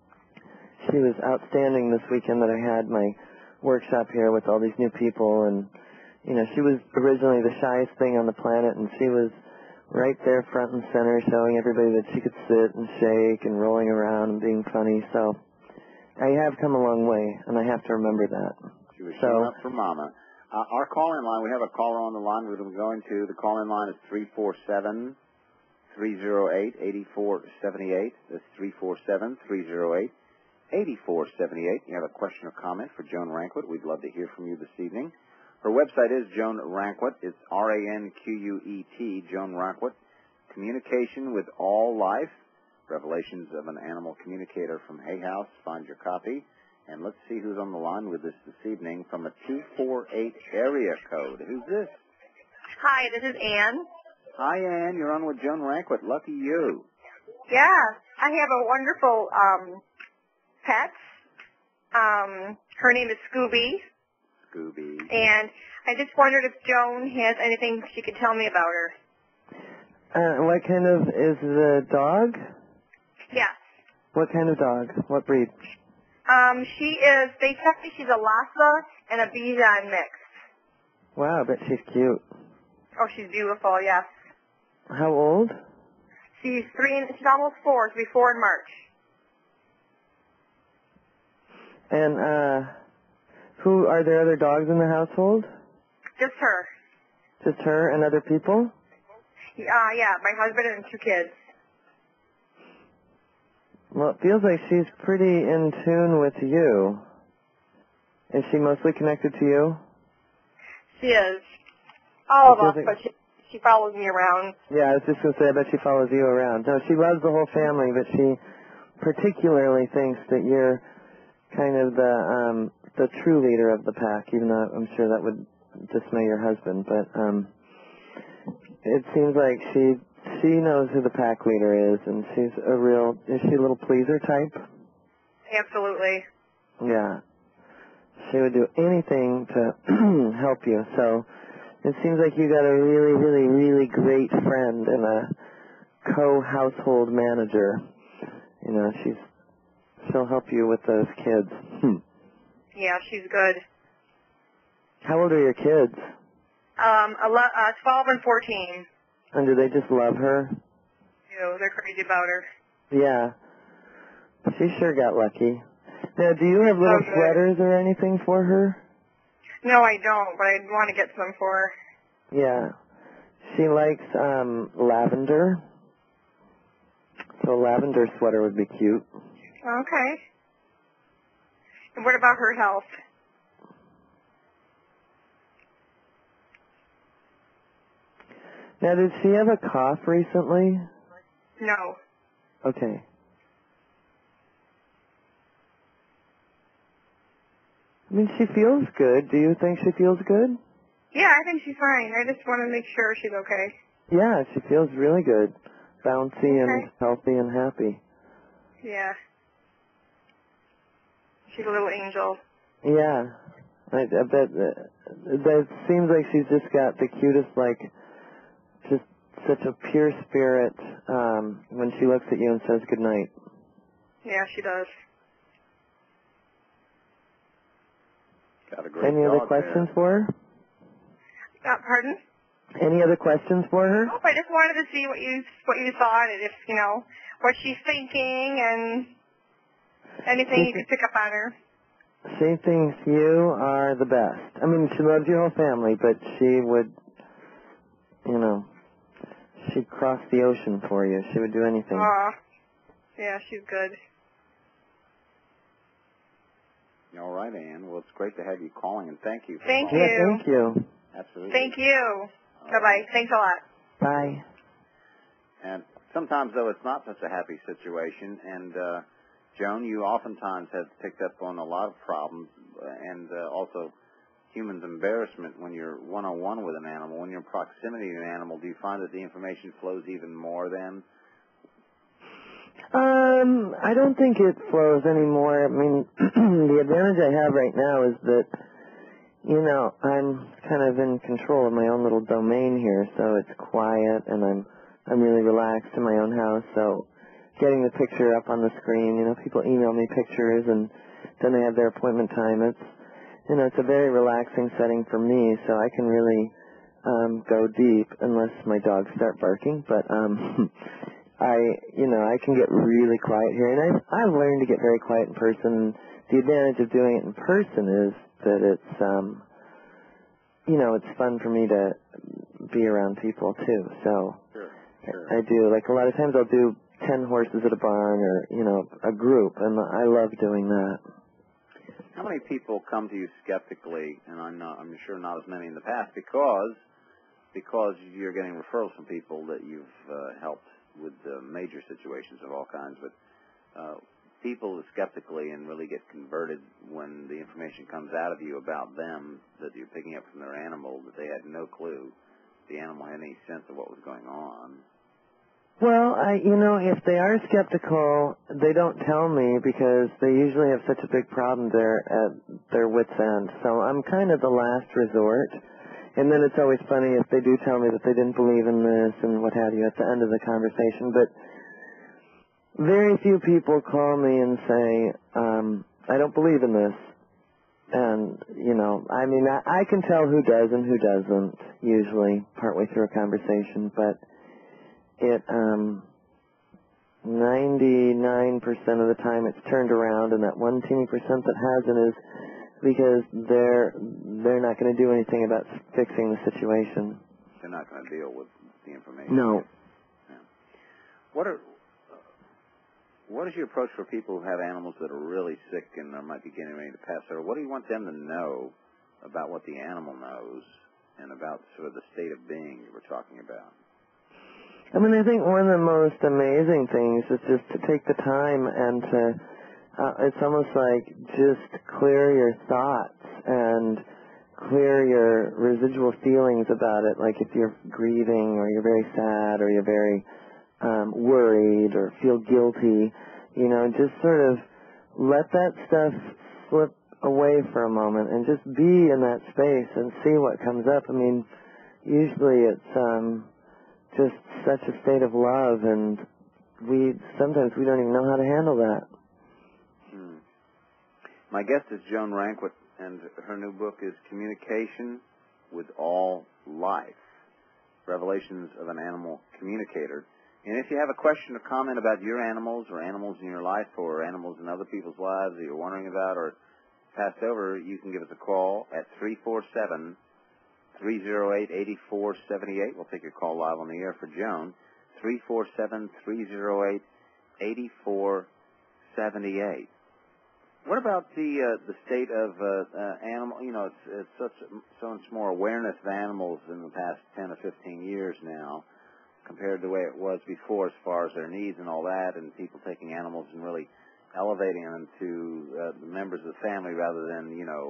she was outstanding this weekend that I had my workshop here with all these new people, and, you know, she was originally the shyest thing on the planet, and she was right there front and center showing everybody that she could sit and shake and rolling around and being funny, so I have come a long way, and I have to remember that. She was so, showing up for Mama. Uh, our call-in line, we have a caller on the line we're going to. The call-in line is three four seven, three oh eight, eight four seven eight. That's three four seven, three oh eight, eight four seven eight. You have a question or comment for Joan Ranquet, we'd love to hear from you this evening. Her website is Joan Ranquet. It's R A N Q U E T, Joan Ranquet. Communication with All Life, Revelations of an Animal Communicator from Hay House. Find your copy. And let's see who's on the line with us this evening from a two four eight area code. Who's this? Hi, this is Ann. Hi, Ann. You're on with Joan Ranquet. Lucky you. Yeah, I have a wonderful um, pet. Um, her name is Scooby. Scooby. And I just wondered if Joan has anything she could tell me about her. Uh, what kind of, is the dog? Yes. What kind of dog? What breed? Um, she is, they tell me she's a Lhasa and a Bichon mix. Wow, I bet she's cute. Oh, she's beautiful, yes. How old? She's three, and she's almost four. She'll be four in March. And, uh, who, are there other dogs in the household? Just her. Just her and other people? Uh, yeah, my husband and two kids. Well, it feels like she's pretty in tune with you. Is she mostly connected to you? She is. All of It feels us, like- but she, she follows me around. Yeah, I was just going to say, I bet she follows you around. No, she loves the whole family, but she particularly thinks that you're kind of the um, the true leader of the pack, even though I'm sure that would dismay your husband. But um, it seems like she she knows who the pack leader is, and she's a real, is she a little pleaser type? Absolutely. Yeah. She would do anything to help you. So it seems like you got a really, really, really great friend and a co-household manager. You know, she's she'll help you with those kids. Hmm. Yeah, she's good. How old are your kids? Um, ele- uh, twelve and fourteen. And do they just love her? You know, they're crazy about her. Yeah. She sure got lucky. Now, do you have little Okay. sweaters or anything for her? No, I don't, but I want to get some for her. Yeah. She likes um lavender. So a lavender sweater would be cute. Okay. And what about her health? Now, did she have a cough recently? No. Okay. I mean, she feels good. Do you think she feels good? Yeah, I think she's fine. I just want to make sure she's okay. Yeah, she feels really good. Bouncy and Okay. healthy and happy. Yeah. She's a little angel. Yeah. I, I bet that, that seems like she's just got the cutest, like, just such a pure spirit um, when she looks at you and says goodnight. Yeah, she does. Got a great Any other dog questions there. for her? Uh, pardon? Any other questions for her? Nope, I just wanted to see what you what you thought and if, you know, what she's thinking and anything you could pick up on her. She thinks you are the best. I mean, she loves your whole family, but she would, you know, she'd cross the ocean for you. She would do anything. Aw. Yeah, she's good. All right, Ann. Well, it's great to have you calling, and thank you for Thank calling. Yeah, thank you. Absolutely. Thank you. Bye-bye. Thanks a lot. Bye. And sometimes, though, it's not such a happy situation. And, uh, Joan, you oftentimes have picked up on a lot of problems uh, and uh, also human's embarrassment when you're one-on-one with an animal. When you're in proximity to an animal, do you find that the information flows even more then? Um, I don't think it flows anymore. I mean, the advantage I have right now is that, you know, I'm kind of in control of my own little domain here, so it's quiet and I'm I'm really relaxed in my own house. So getting the picture up on the screen, you know, people email me pictures and then they have their appointment time. It's, you know, it's a very relaxing setting for me, so I can really um, go deep unless my dogs start barking. But um, I, you know, I can get really quiet here, and I've, I've learned to get very quiet in person. The advantage of doing it in person is that it's, um, you know, it's fun for me to be around people too. So Sure, sure. I do, like a lot of times I'll do ten horses at a barn or, you know, a group, and I love doing that. How many people come to you skeptically, and I'm not, I'm sure not as many in the past, because because you're getting referrals from people that you've uh, helped with uh, major situations of all kinds, but uh, people skeptically and really get converted when the information comes out of you about them that you're picking up from their animal, that they had no clue the animal had any sense of what was going on. Well, I, you know, if they are skeptical, they don't tell me because they usually have such a big problem there at their wit's end. So I'm kind of the last resort. And then it's always funny if they do tell me that they didn't believe in this and what have you at the end of the conversation. But, very few people call me and say, um, I don't believe in this. And, you know, I mean, I, I can tell who does and who doesn't, usually, partway through a conversation, but it, um, ninety-nine percent of the time it's turned around, and that one teeny percent that hasn't is because they're, they're not going to do anything about fixing the situation. They're not going to deal with the information. No. Yeah. What are... What is your approach for people who have animals that are really sick and are might be getting ready to pass over? What do you want them to know about what the animal knows and about sort of the state of being you were talking about? I mean, I think one of the most amazing things is just to take the time and to, uh, it's almost like just clear your thoughts and clear your residual feelings about it. Like if you're grieving or you're very sad or you're very um, worried or feel guilty, you know, just sort of let that stuff slip away for a moment and just be in that space and see what comes up. I mean, usually it's um, just such a state of love, and we sometimes we don't even know how to handle that. Hmm. My guest is Joan Rankwit, and her new book is Communication with All Life, Revelations of an Animal Communicator. And if you have a question or comment about your animals or animals in your life or animals in other people's lives that you're wondering about or passed over, you can give us a call at three four seven, three oh eight, eight four seven eight. We'll take your call live on the air for Joan. three four seven, three oh eight, eight four seven eight. What about the uh, the state of uh, uh, animal? You know, it's, it's such so much more awareness of animals in the past ten or fifteen years now, compared to the way it was before as far as their needs and all that, and people taking animals and really elevating them to uh, the members of the family rather than, you know,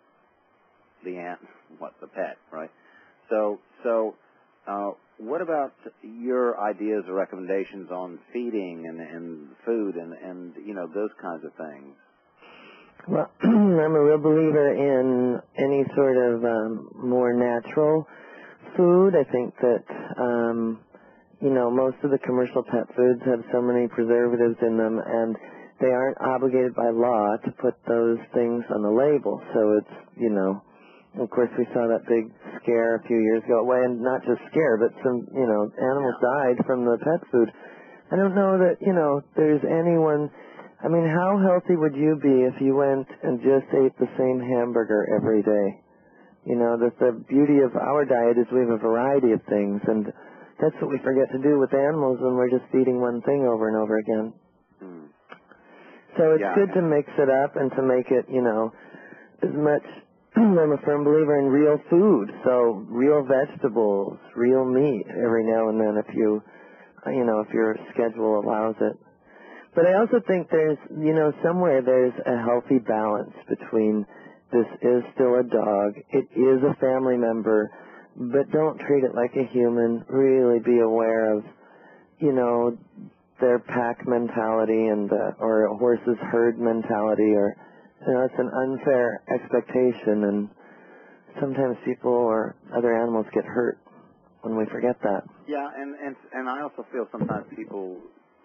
the ant, what, the pet, right? So, so uh, what about your ideas or recommendations on feeding and, and food and, and, you know, those kinds of things? Well, I'm a real believer in any sort of um, more natural food. I think that... Um, You know, most of the commercial pet foods have so many preservatives in them, and they aren't obligated by law to put those things on the label. So it's, you know, of course we saw that big scare a few years ago. Well, and not just scare, but some, you know, animals died from the pet food. I don't know that, you know, there's anyone, I mean, how healthy would you be if you went and just ate the same hamburger every day? You know, that the beauty of our diet is we have a variety of things, and that's what we forget to do with animals when we're just feeding one thing over and over again. Hmm. So it's yeah. good to mix it up and to make it, you know, as much, I'm a firm believer in real food. So real vegetables, real meat every now and then if you, you know, if your schedule allows it. But I also think there's, you know, somewhere there's a healthy balance between this is still a dog, it is a family member, but don't treat it like a human. Really be aware of, you know, their pack mentality and uh, or a horse's herd mentality, or you know, it's an unfair expectation, and sometimes people or other animals get hurt when we forget that. Yeah, and and and I also feel sometimes people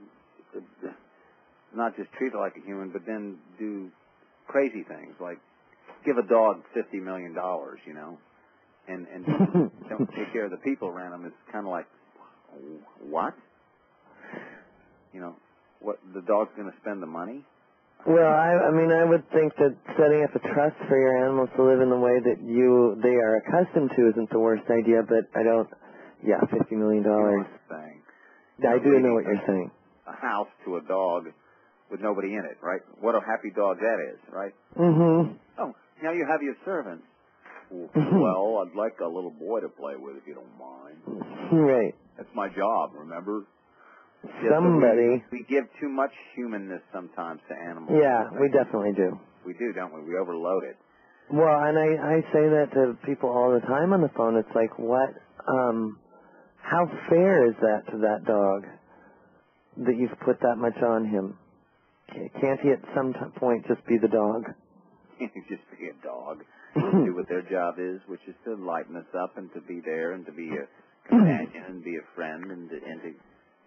not just treat it like a human, but then do crazy things like give a dog fifty million dollars, you know. And, and don't take care of the people around them. It's kind of like, what? You know, what the dog's going to spend the money? Well, I, I mean, I would think that setting up a trust for your animals to live in the way that you they are accustomed to isn't the worst idea. But I don't. Yeah, fifty million dollars. You know what I'm saying? I do know what you're saying. A house to a dog with nobody in it, right? What a happy dog that is, right? Mm-hmm. Oh, now you have your servants. Well, I'd like a little boy to play with, if you don't mind. Right. That's my job, remember? Somebody. Yeah, so we, we give too much humanness sometimes to animals. Yeah, we definitely do. We do, don't we? We overload it. Well, and I, I say that to people all the time on the phone. It's like, what, um, how fair is that to that dog that you've put that much on him? Can't he at some t- point just be the dog? Just be a dog. Do what their job is, which is to lighten us up and to be there and to be a companion and be a friend and to, and to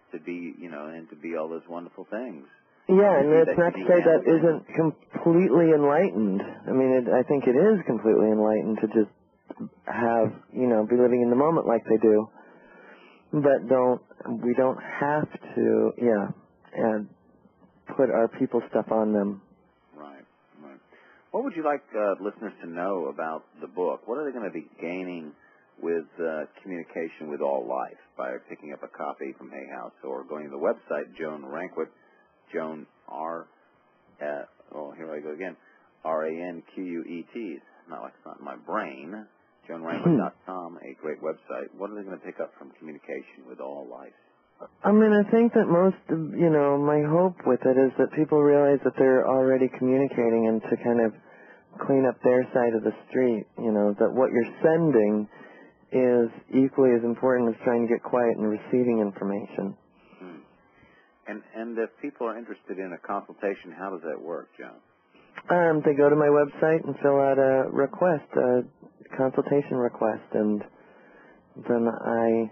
to be, you know, and to be all those wonderful things. Yeah, and See it's that not to unique say that animal. isn't completely enlightened. I mean, it, I think it is completely enlightened to just have, you know, be living in the moment like they do. But don't, we don't have to, yeah, and put our people stuff on them. Right, right. What would you like uh, listeners to know about the book? What are they going to be gaining with uh, communication with all life by picking up a copy from Hay House or going to the website, Joan Ranquet, Joan R, uh, oh, here I go again, R A N Q U E T. It's not like it's not in my brain. Joan Ranquet dot com, a great website. What are they going to pick up from communication with all life? I mean, I think that most, of, you know, my hope with it is that people realize that they're already communicating and to kind of clean up their side of the street, you know, that what you're sending is equally as important as trying to get quiet and receiving information. Hmm. And and if people are interested in a consultation, how does that work, Joan? Um, they go to my website and fill out a request, a consultation request, and then I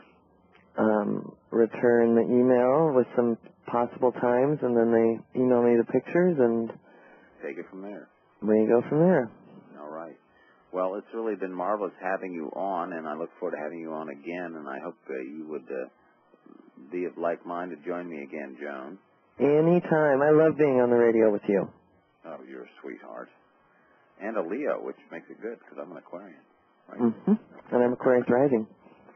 um, return the email with some possible times, and then they email me the pictures, and take it from there. We go from there. All right. Well, it's really been marvelous having you on, and I look forward to having you on again, and I hope uh, you would uh, be of like mind to join me again, Joan. Anytime. I love being on the radio with you. Oh, you're a sweetheart. And a Leo, which makes it good, because I'm an Aquarian. Right? Mm-hmm. And I'm Aquarius rising.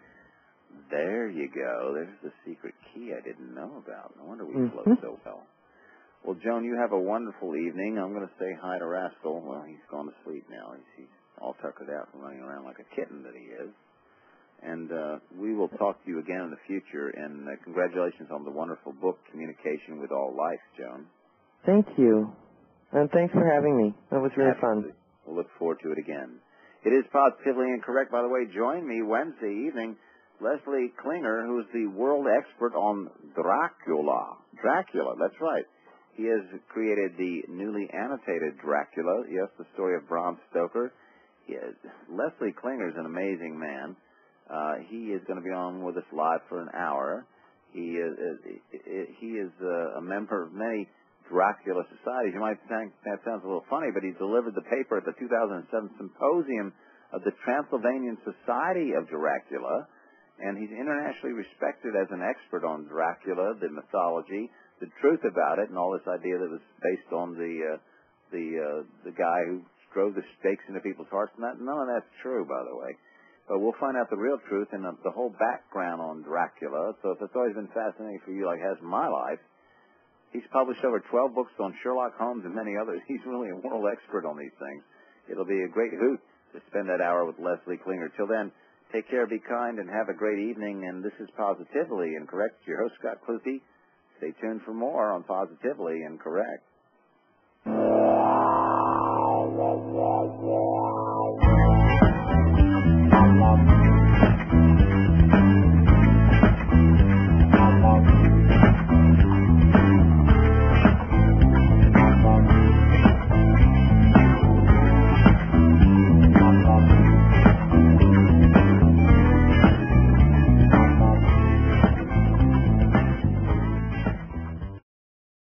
There you go. There's the secret key I didn't know about. No wonder we Mm-hmm. flow so well. Well, Joan, you have a wonderful evening. I'm going to say hi to Rascal. Well, he's gone to sleep now. He's, he's all tuckered out and running around like a kitten that he is. And uh, we will talk to you again in the future. And uh, congratulations on the wonderful book, Communication with All Life, Joan. Thank you. And thanks for having me. That was really Absolutely. fun. We'll look forward to it again. It is Positively Incorrect, by the way. Join me Wednesday evening. Leslie Klinger, who is the world expert on Dracula. Dracula, that's right. He has created the newly annotated Dracula, yes, the story of Bram Stoker. He is, Leslie Klinger is an amazing man. Uh, he is going to be on with us live for an hour. He is, he is a member of many Dracula societies. You might think that sounds a little funny, but he delivered the paper at the two thousand seven Symposium of the Transylvanian Society of Dracula, and he's internationally respected as an expert on Dracula, the mythology, the truth about it, and all this idea that was based on the uh, the uh, the guy who drove the stakes into people's hearts. Not, none of that's true, by the way. But we'll find out the real truth and the, the whole background on Dracula. So if it's always been fascinating for you, like it has in my life, he's published over twelve books on Sherlock Holmes and many others. He's really a world expert on these things. It'll be a great hoot to spend that hour with Leslie Klinger. Till then, take care, be kind, and have a great evening. And this is Positively Incorrect. Your host, Scott Cluthe. Stay tuned for more on Positively Incorrect.